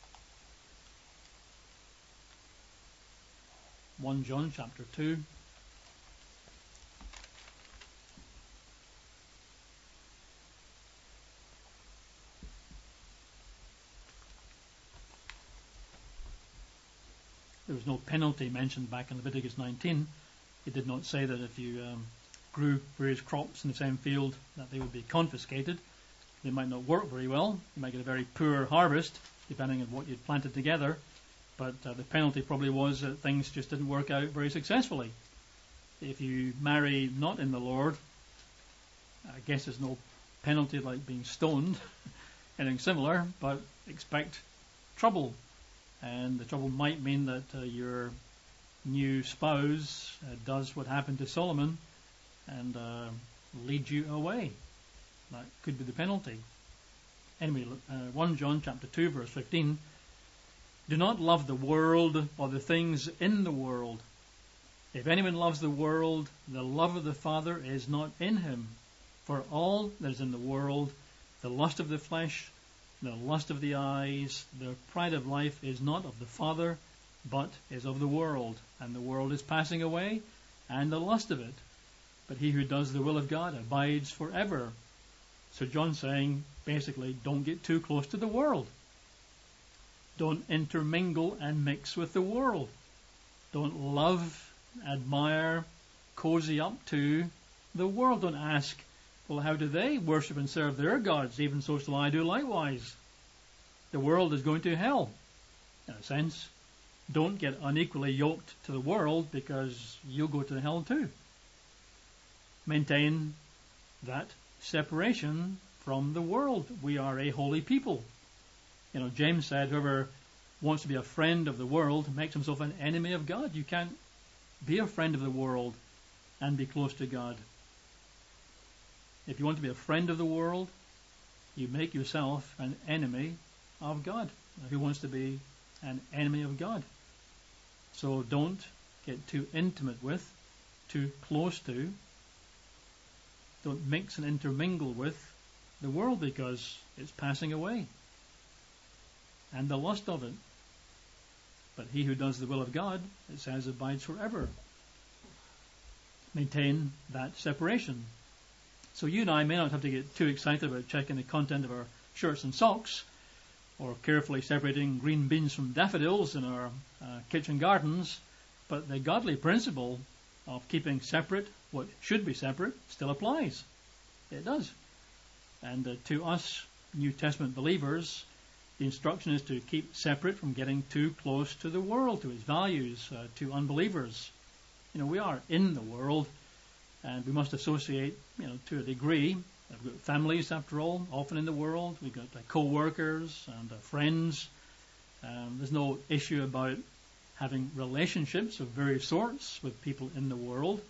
1 John chapter 2. There was no penalty mentioned back in Leviticus 19. It did not say that if you grew various crops in the same field that they would be confiscated. They might not work very well. You might get a very poor harvest, depending on what you'd planted together. But the penalty probably was that things just didn't work out very successfully. If you marry not in the Lord, I guess there's no penalty like being stoned, anything similar, but expect trouble. And the trouble might mean that your new spouse does what happened to Solomon and leads you away. That could be the penalty. Anyway, 1 John chapter 2 verse 15. Do not love the world or the things in the world. If anyone loves the world, the love of the Father is not in him. For all that is in the world, the lust of the flesh, the lust of the eyes, the pride of life is not of the Father, but is of the world. And the world is passing away, and the lust of it. But he who does the will of God abides forever. So John's saying, basically, don't get too close to the world. Don't intermingle and mix with the world. Don't love, admire, cozy up to the world. Don't ask, well, how do they worship and serve their gods? Even so shall I do likewise. The world is going to hell, in a sense. Don't get unequally yoked to the world, because you'll go to hell too. Maintain that separation from the world. We are a holy people. You know, James said, whoever wants to be a friend of the world makes himself an enemy of God. You can't be a friend of the world and be close to God. If you want to be a friend of the world, you make yourself an enemy of God. Who wants to be an enemy of God? So don't get too intimate with, too close to, don't mix and intermingle with the world, because it's passing away, and the lust of it. But he who does the will of God, it says, abides forever. Maintain that separation. So you and I may not have to get too excited about checking the content of our shirts and socks, or carefully separating green beans from daffodils in our kitchen gardens, but the godly principle of keeping separate what should be separate still applies. It does. And to us New Testament believers, the instruction is to keep separate from getting too close to the world, to its values, to unbelievers. You know, we are in the world, and we must associate, to a degree. We've got families, after all, often in the world. We've got co-workers and friends. There's no issue about having relationships of various sorts with people in the world.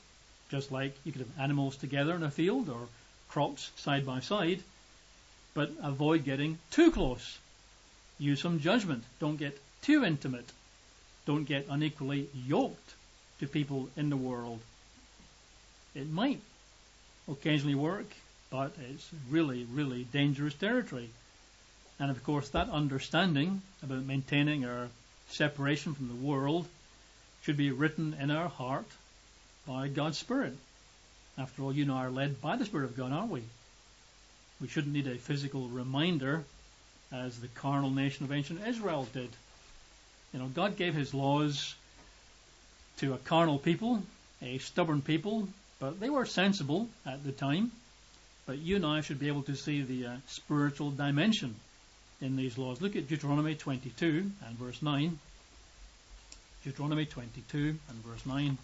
just like you could have animals together in a field or crops side by side, but avoid getting too close. Use some judgment. Don't get too intimate. Don't get unequally yoked to people in the world. It might occasionally work, but it's really, really dangerous territory. And of course, that understanding about maintaining our separation from the world should be written in our heart by God's Spirit. After all, you and I are led by the Spirit of God, aren't we? We shouldn't need a physical reminder as the carnal nation of ancient Israel did. God gave his laws to a carnal people, a stubborn people, but they were sensible at the time. But you and I should be able to see the spiritual dimension in these laws. Look at Deuteronomy 22 and verse 9. Deuteronomy 22 and verse 9.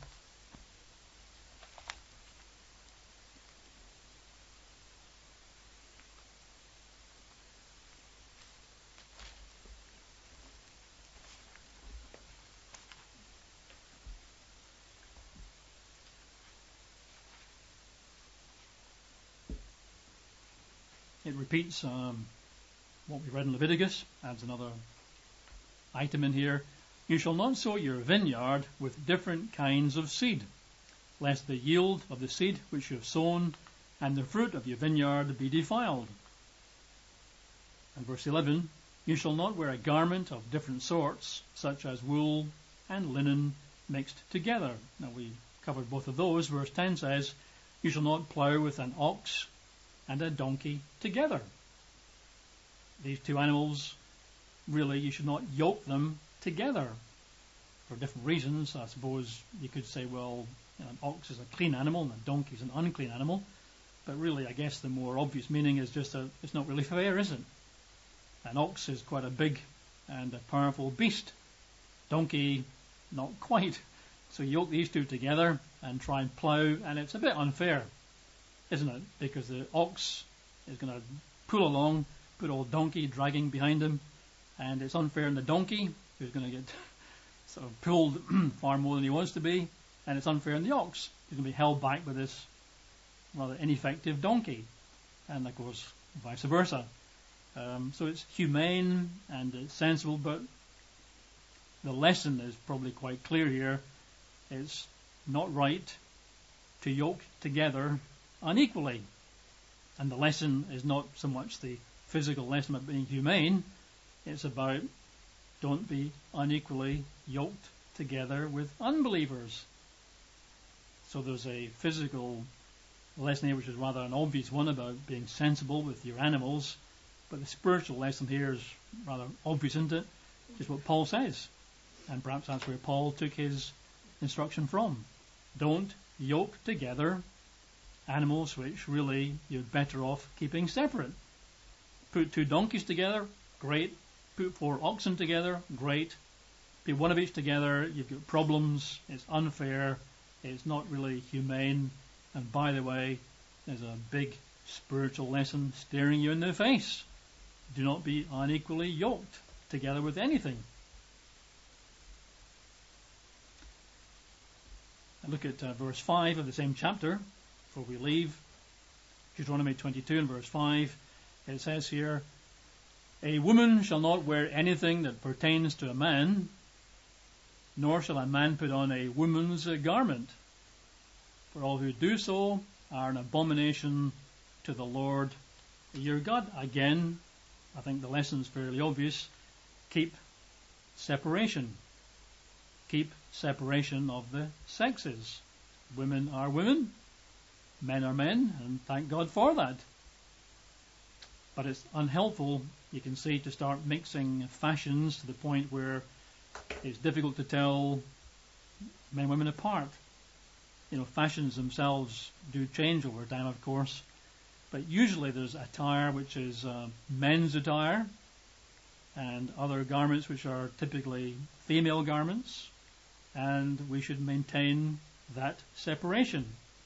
It repeats what we read in Leviticus, adds another item in here. You shall not sow your vineyard with different kinds of seed, lest the yield of the seed which you have sown and the fruit of your vineyard be defiled. And verse 11, you shall not wear a garment of different sorts, such as wool and linen mixed together. Now we covered both of those. Verse 10 says, you shall not plough with an ox and a donkey together. These two animals, really, you should not yoke them together for different reasons. I suppose you could say, well, an ox is a clean animal and a donkey is an unclean animal. But really, I guess the more obvious meaning is just that it's not really fair, is it? An ox is quite a big and a powerful beast. Donkey, not quite. So you yoke these two together and try and plough, and it's a bit unfair, isn't it? Because the ox is going to pull along, put old donkey dragging behind him, and it's unfair on the donkey, who's going to get sort of pulled far more than he wants to be, and it's unfair on the ox, who's going to be held back by this rather ineffective donkey, and of course vice versa. So it's humane and it's sensible, but the lesson is probably quite clear here. It's not right to yoke together unequally. And the lesson is not so much the physical lesson about being humane, it's about don't be unequally yoked together with unbelievers. So there's a physical lesson here which is rather an obvious one about being sensible with your animals, but the spiritual lesson here is rather obvious, isn't it? Just what Paul says. And perhaps that's where Paul took his instruction from. Don't yoke together animals which really you're better off keeping separate. Put two donkeys together, great. Put four oxen together, great. Put one of each together, you've got problems, it's unfair, it's not really humane, and by the way, there's a big spiritual lesson staring you in the face. Do not be unequally yoked together with anything. And look at verse 5 of the same chapter before we leave. Deuteronomy 22 and verse 5. It says here, a woman shall not wear anything that pertains to a man, nor shall a man put on a woman's garment. For all who do so are an abomination to the Lord your God. Again, I think the lesson is fairly obvious. Keep separation. Keep separation of the sexes. Women are women, men are men, and thank God for that. But it's unhelpful, you can see, to start mixing fashions to the point where it's difficult to tell men and women apart. Fashions themselves do change over time, of course, but usually there's attire which is men's attire and other garments which are typically female garments, and we should maintain that separation.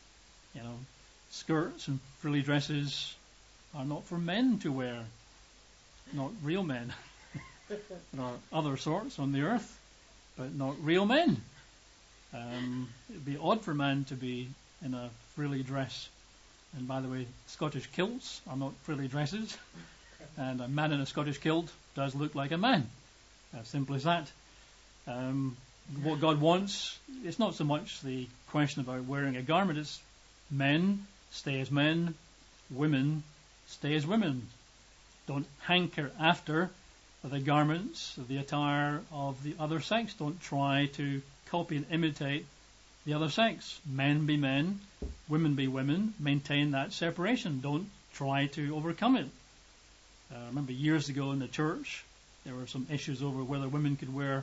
Skirts and frilly dresses are not for men to wear, not real men. There are other sorts on the earth, but not real men. It would be odd for a man to be in a frilly dress. And by the way, Scottish kilts are not frilly dresses, and a man in a Scottish kilt does look like a man. As simple as that. What God wants, it's not so much the question about wearing a garment, it's men stay as men, women stay as women. Don't hanker after the garments, the attire of the other sex. Don't try to copy and imitate the other sex. Men be men, women be women. Maintain that separation. Don't try to overcome it. I remember years ago in the church, there were some issues over whether women could wear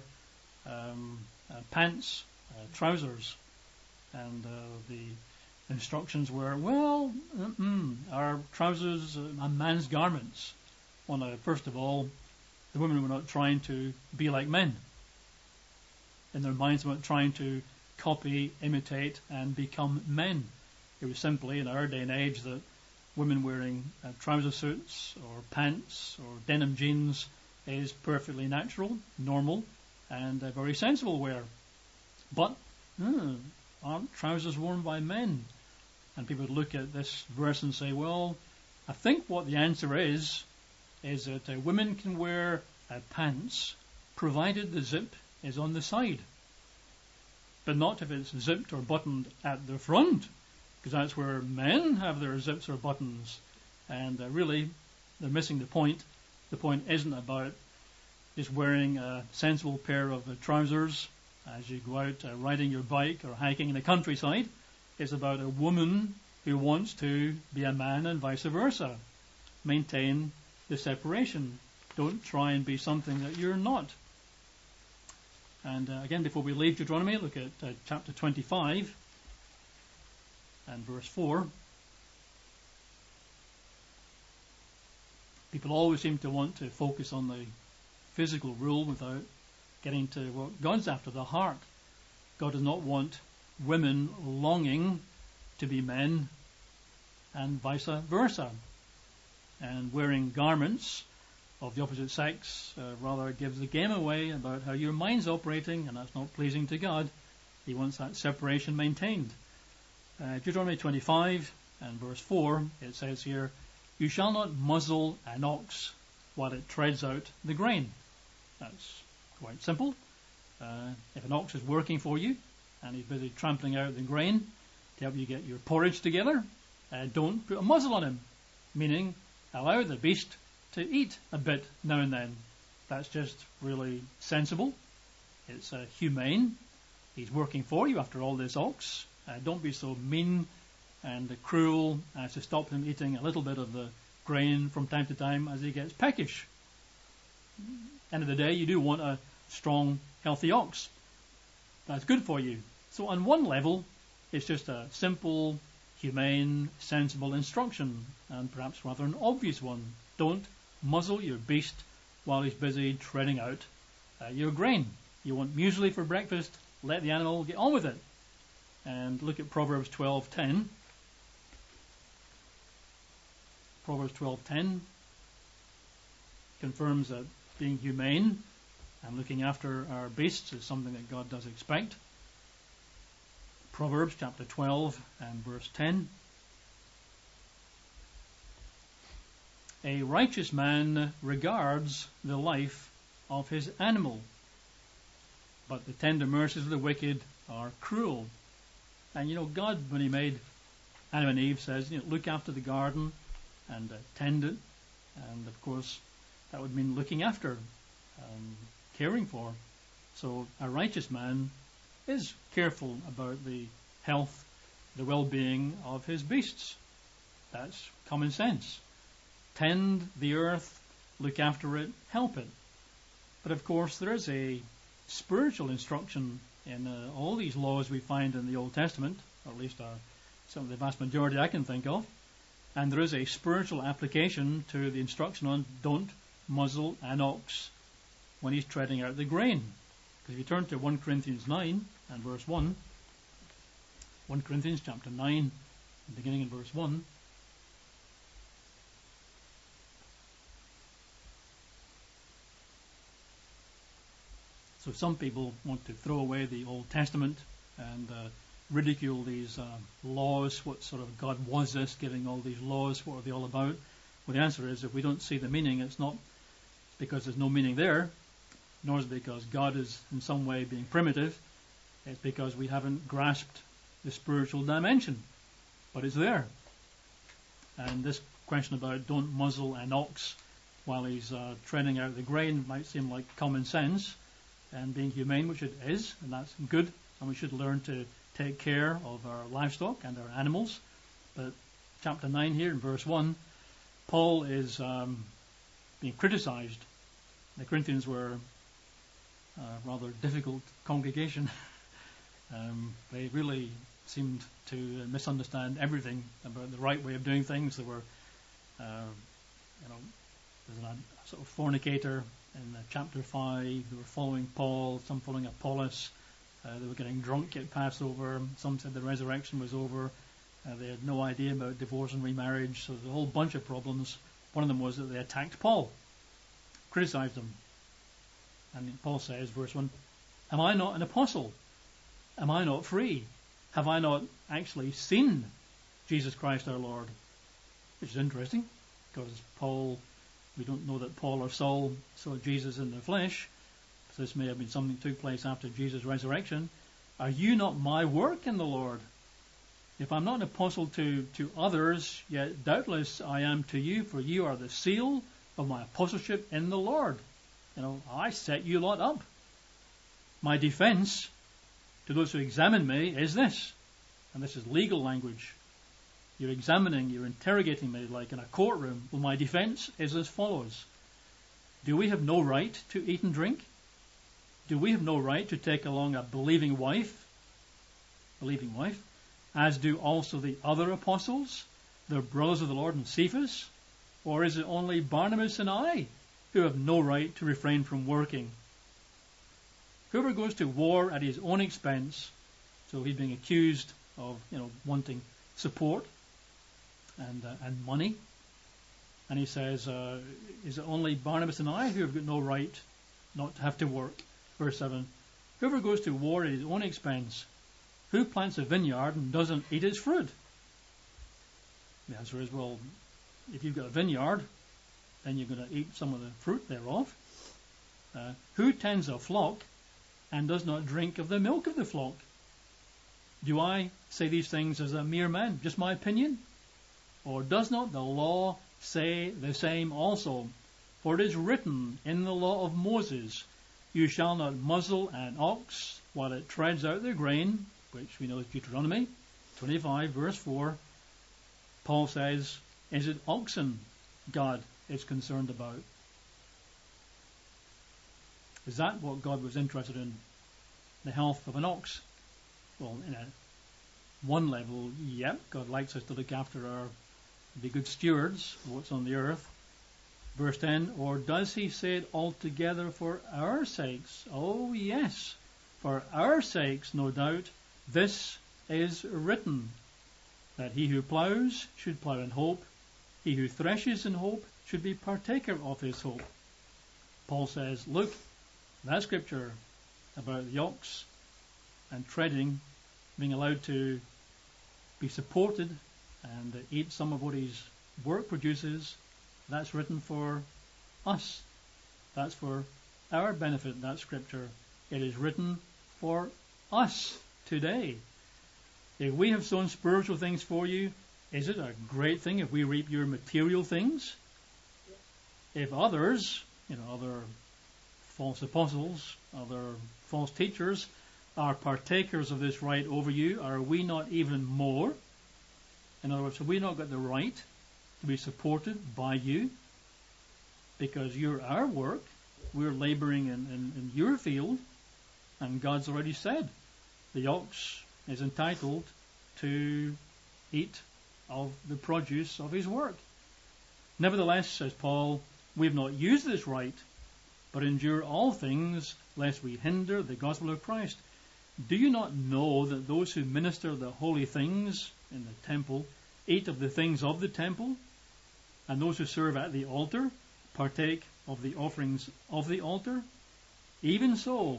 pants, trousers, and the instructions were, well, our trousers are man's garments. Well, now, first of all, the women were not trying to be like men. In their minds, they weren't trying to copy, imitate, and become men. It was simply, in our day and age, that women wearing trouser suits or pants or denim jeans is perfectly natural, normal, and very sensible wear. But aren't trousers worn by men? And people would look at this verse and say, well, I think what the answer is that women can wear pants provided the zip is on the side, but not if it's zipped or buttoned at the front, because that's where men have their zips or buttons. And really, they're missing the point. The point isn't about just wearing a sensible pair of trousers as you go out riding your bike or hiking in the countryside. It's about a woman who wants to be a man and vice versa. Maintain the separation. Don't try and be something that you're not. And again, before we leave Deuteronomy, look at chapter 25 and verse 4. People always seem to want to focus on the physical rule without getting to what God's after, the heart. God does not want women longing to be men and vice versa. And wearing garments of the opposite sex rather gives the game away about how your mind's operating, and that's not pleasing to God. He wants that separation maintained. Deuteronomy 25 and verse 4, it says here, you shall not muzzle an ox while it treads out the grain. That's quite simple. If an ox is working for you and he's busy trampling out the grain to help you get your porridge together, don't put a muzzle on him, meaning allow the beast to eat a bit now and then. That's just really sensible. It's humane. He's working for you after all, this ox. Don't be so mean and cruel as to stop him eating a little bit of the grain from time to time as he gets peckish. End of the day, you do want a strong, healthy ox. That's good for you. So on one level, it's just a simple, humane, sensible instruction, and perhaps rather an obvious one. Don't muzzle your beast while he's busy treading out your grain. You want muesli for breakfast, let the animal get on with it. And look at Proverbs 12:10. Proverbs 12:10 confirms that being humane and looking after our beasts is something that God does expect. Proverbs chapter 12 and verse 10. A righteous man regards the life of his animal, but the tender mercies of the wicked are cruel. And God, when he made Adam and Eve, says, look after the garden and tend it. And of course, that would mean looking after, caring for. So a righteous man is careful about the health, the well-being of his beasts. That's common sense. Tend the earth, look after it, help it. But of course, there is a spiritual instruction in all these laws we find in the Old Testament, or at least some of the vast majority I can think of. And there is a spiritual application to the instruction on don't muzzle an ox when he's treading out the grain. Because if you turn to 1 Corinthians 9 and verse 1, 1 Corinthians chapter 9, beginning in verse 1, so some people want to throw away the Old Testament and ridicule these laws. What sort of God was this, giving all these laws? What are they all about? Well, the answer is, if we don't see the meaning, it's not because there's no meaning there, nor is it because God is in some way being primitive. It's because we haven't grasped the spiritual dimension. But it's there. And this question about don't muzzle an ox while he's treading out the grain might seem like common sense and being humane, which it is, and that's good. And we should learn to take care of our livestock and our animals. But chapter 9 here in verse 1, Paul is being criticized. The Corinthians were a rather difficult congregation. They really seemed to misunderstand everything about the right way of doing things. There were, there's a sort of fornicator in chapter 5 who were following Paul, some following Apollos. They were getting drunk at Passover. Some said the resurrection was over. They had no idea about divorce and remarriage. So there's a whole bunch of problems. One of them was that they attacked Paul, criticized him. And Paul says, verse 1, am I not an apostle? Am I not free? Have I not actually seen Jesus Christ our Lord? Which is interesting, because Paul, we don't know that Paul or Saul saw Jesus in the flesh. So this may have been something that took place after Jesus' resurrection. Are you not my work in the Lord? If I'm not an apostle to others, yet doubtless I am to you, for you are the seal of my apostleship in the Lord. I set you lot up. My defense to those who examine me is this, and this is legal language. You're examining, you're interrogating me like in a courtroom. Well, my defense is as follows. Do we have no right to eat and drink? Do we have no right to take along a believing wife, as do also the other apostles, the brothers of the Lord and Cephas? Or is it only Barnabas and I who have no right to refrain from working? Whoever goes to war at his own expense, so he's being accused of, wanting support and money, and he says, is it only Barnabas and I who have got no right not to have to work? Verse 7, whoever goes to war at his own expense, who plants a vineyard and doesn't eat its fruit? The answer is, well, if you've got a vineyard, then you're going to eat some of the fruit thereof. Who tends a flock and does not drink of the milk of the flock? Do I say these things as a mere man, just my opinion? Or does not the law say the same also? For it is written in the law of Moses, you shall not muzzle an ox while it treads out the grain, which we know is Deuteronomy 25 verse 4. Paul says, is it oxen God is concerned about? Is that what God was interested in? The health of an ox? Well, in one level, yep, God likes us to look after be good stewards of what's on the earth. Verse 10, or does he say it altogether for our sakes? Oh, yes, for our sakes, no doubt. This is written, that he who ploughs should plough in hope. He who threshes in hope should be partaker of his hope. Paul says, look, that scripture about the ox and treading, being allowed to be supported and eat some of what his work produces, that's written for us. That's for our benefit, that scripture. It is written for us today. If we have sown spiritual things for you, is it a great thing if we reap your material things? If others, other false apostles, other false teachers, are partakers of this right over you, are we not even more? In other words, have we not got the right to be supported by you? Because you're our work, we're labouring in your field, and God's already said the ox is entitled to eat of the produce of his work. Nevertheless, says Paul, we have not used this right, but endure all things, lest we hinder the gospel of Christ. Do you not know that those who minister the holy things in the temple eat of the things of the temple, and those who serve at the altar partake of the offerings of the altar? Even so,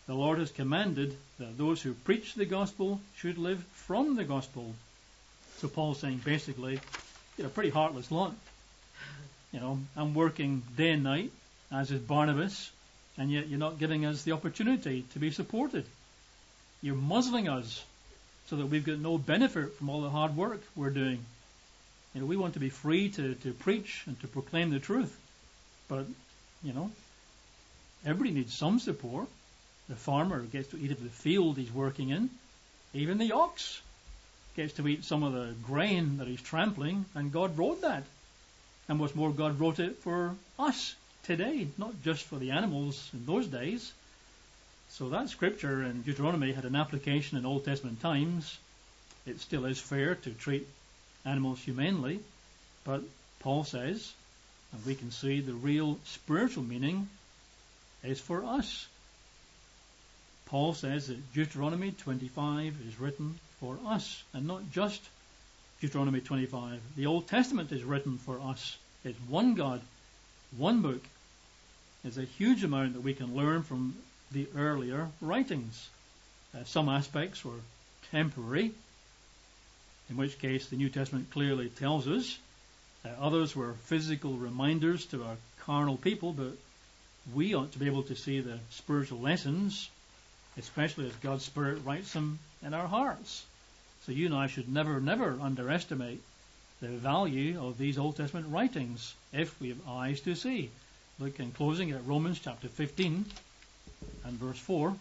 the Lord has commanded that those who preach the gospel should live from the gospel. So Paul's saying basically, you're a pretty heartless lot. I'm working day and night, as is Barnabas, and yet you're not giving us the opportunity to be supported. You're muzzling us so that we've got no benefit from all the hard work we're doing. We want to be free to preach and to proclaim the truth. But, everybody needs some support. The farmer gets to eat of the field he's working in. Even the ox gets to eat some of the grain that he's trampling, and God wrote that. And what's more, God wrote it for us today, not just for the animals in those days. So that scripture in Deuteronomy had an application in Old Testament times. It still is fair to treat animals humanely, but Paul says, and we can see the real spiritual meaning is for us. Paul says that Deuteronomy 25 is written for us, and not just Deuteronomy 25. The Old Testament is written for us. It's one God, one book. There's a huge amount that we can learn from the earlier writings. Some aspects were temporary, in which case the New Testament clearly tells us. Others were physical reminders to our carnal people, but we ought to be able to see the spiritual lessons, especially as God's Spirit writes them in our hearts. So you and I should never, never underestimate the value of these Old Testament writings if we have eyes to see. Look in closing at Romans chapter 15 and verse 4.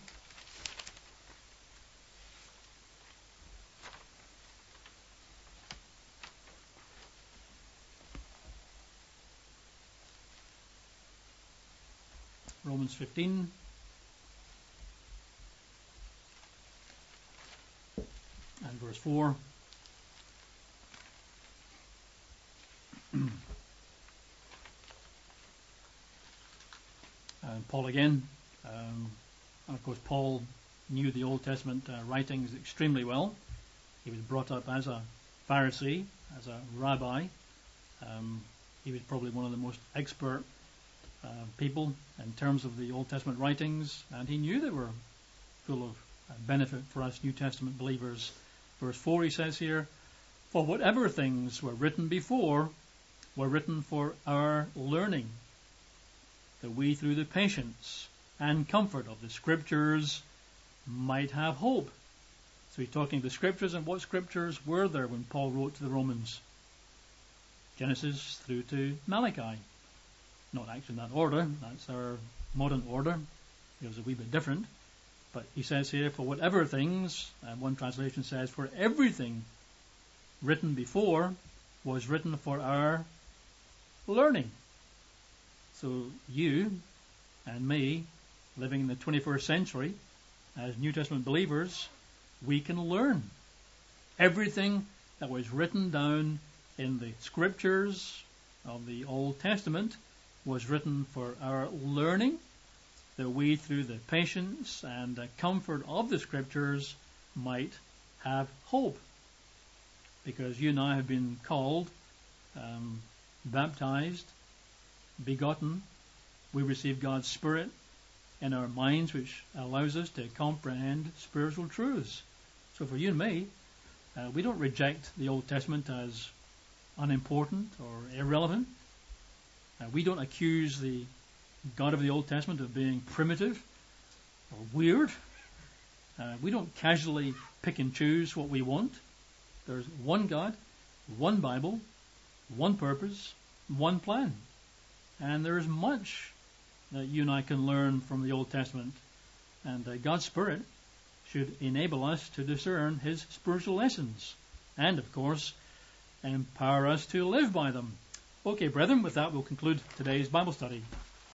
Romans 15 and verse 4. And Paul again, and of course Paul knew the Old Testament writings extremely well. He was brought up as a Pharisee, as a rabbi. He was probably one of the most expert people in terms of the Old Testament writings, and he knew they were full of benefit for us New Testament believers. Verse 4 he says here, "For whatever things were written before were written for our learning, that we through the patience and comfort of the Scriptures might have hope." So he's talking the Scriptures, and what Scriptures were there when Paul wrote to the Romans? Genesis through to Malachi. Not actually in that order, that's our modern order. It was a wee bit different. But he says here, for whatever things, and one translation says, for everything written before was written for our learning. So you and me, living in the 21st century, as New Testament believers, we can learn. Everything that was written down in the Scriptures of the Old Testament was written for our learning, that we, through the patience and the comfort of the Scriptures, might have hope. Because you and I have been called, baptized, begotten. We receive God's Spirit in our minds, which allows us to comprehend spiritual truths. So for you and me, we don't reject the Old Testament as unimportant or irrelevant. We don't accuse the God of the Old Testament of being primitive or weird. We don't casually pick and choose what we want. There's one God, one Bible, one purpose, one plan. And there is much that you and I can learn from the Old Testament. And God's Spirit should enable us to discern His spiritual lessons. And, of course, empower us to live by them. Okay, brethren, with that we'll conclude today's Bible study.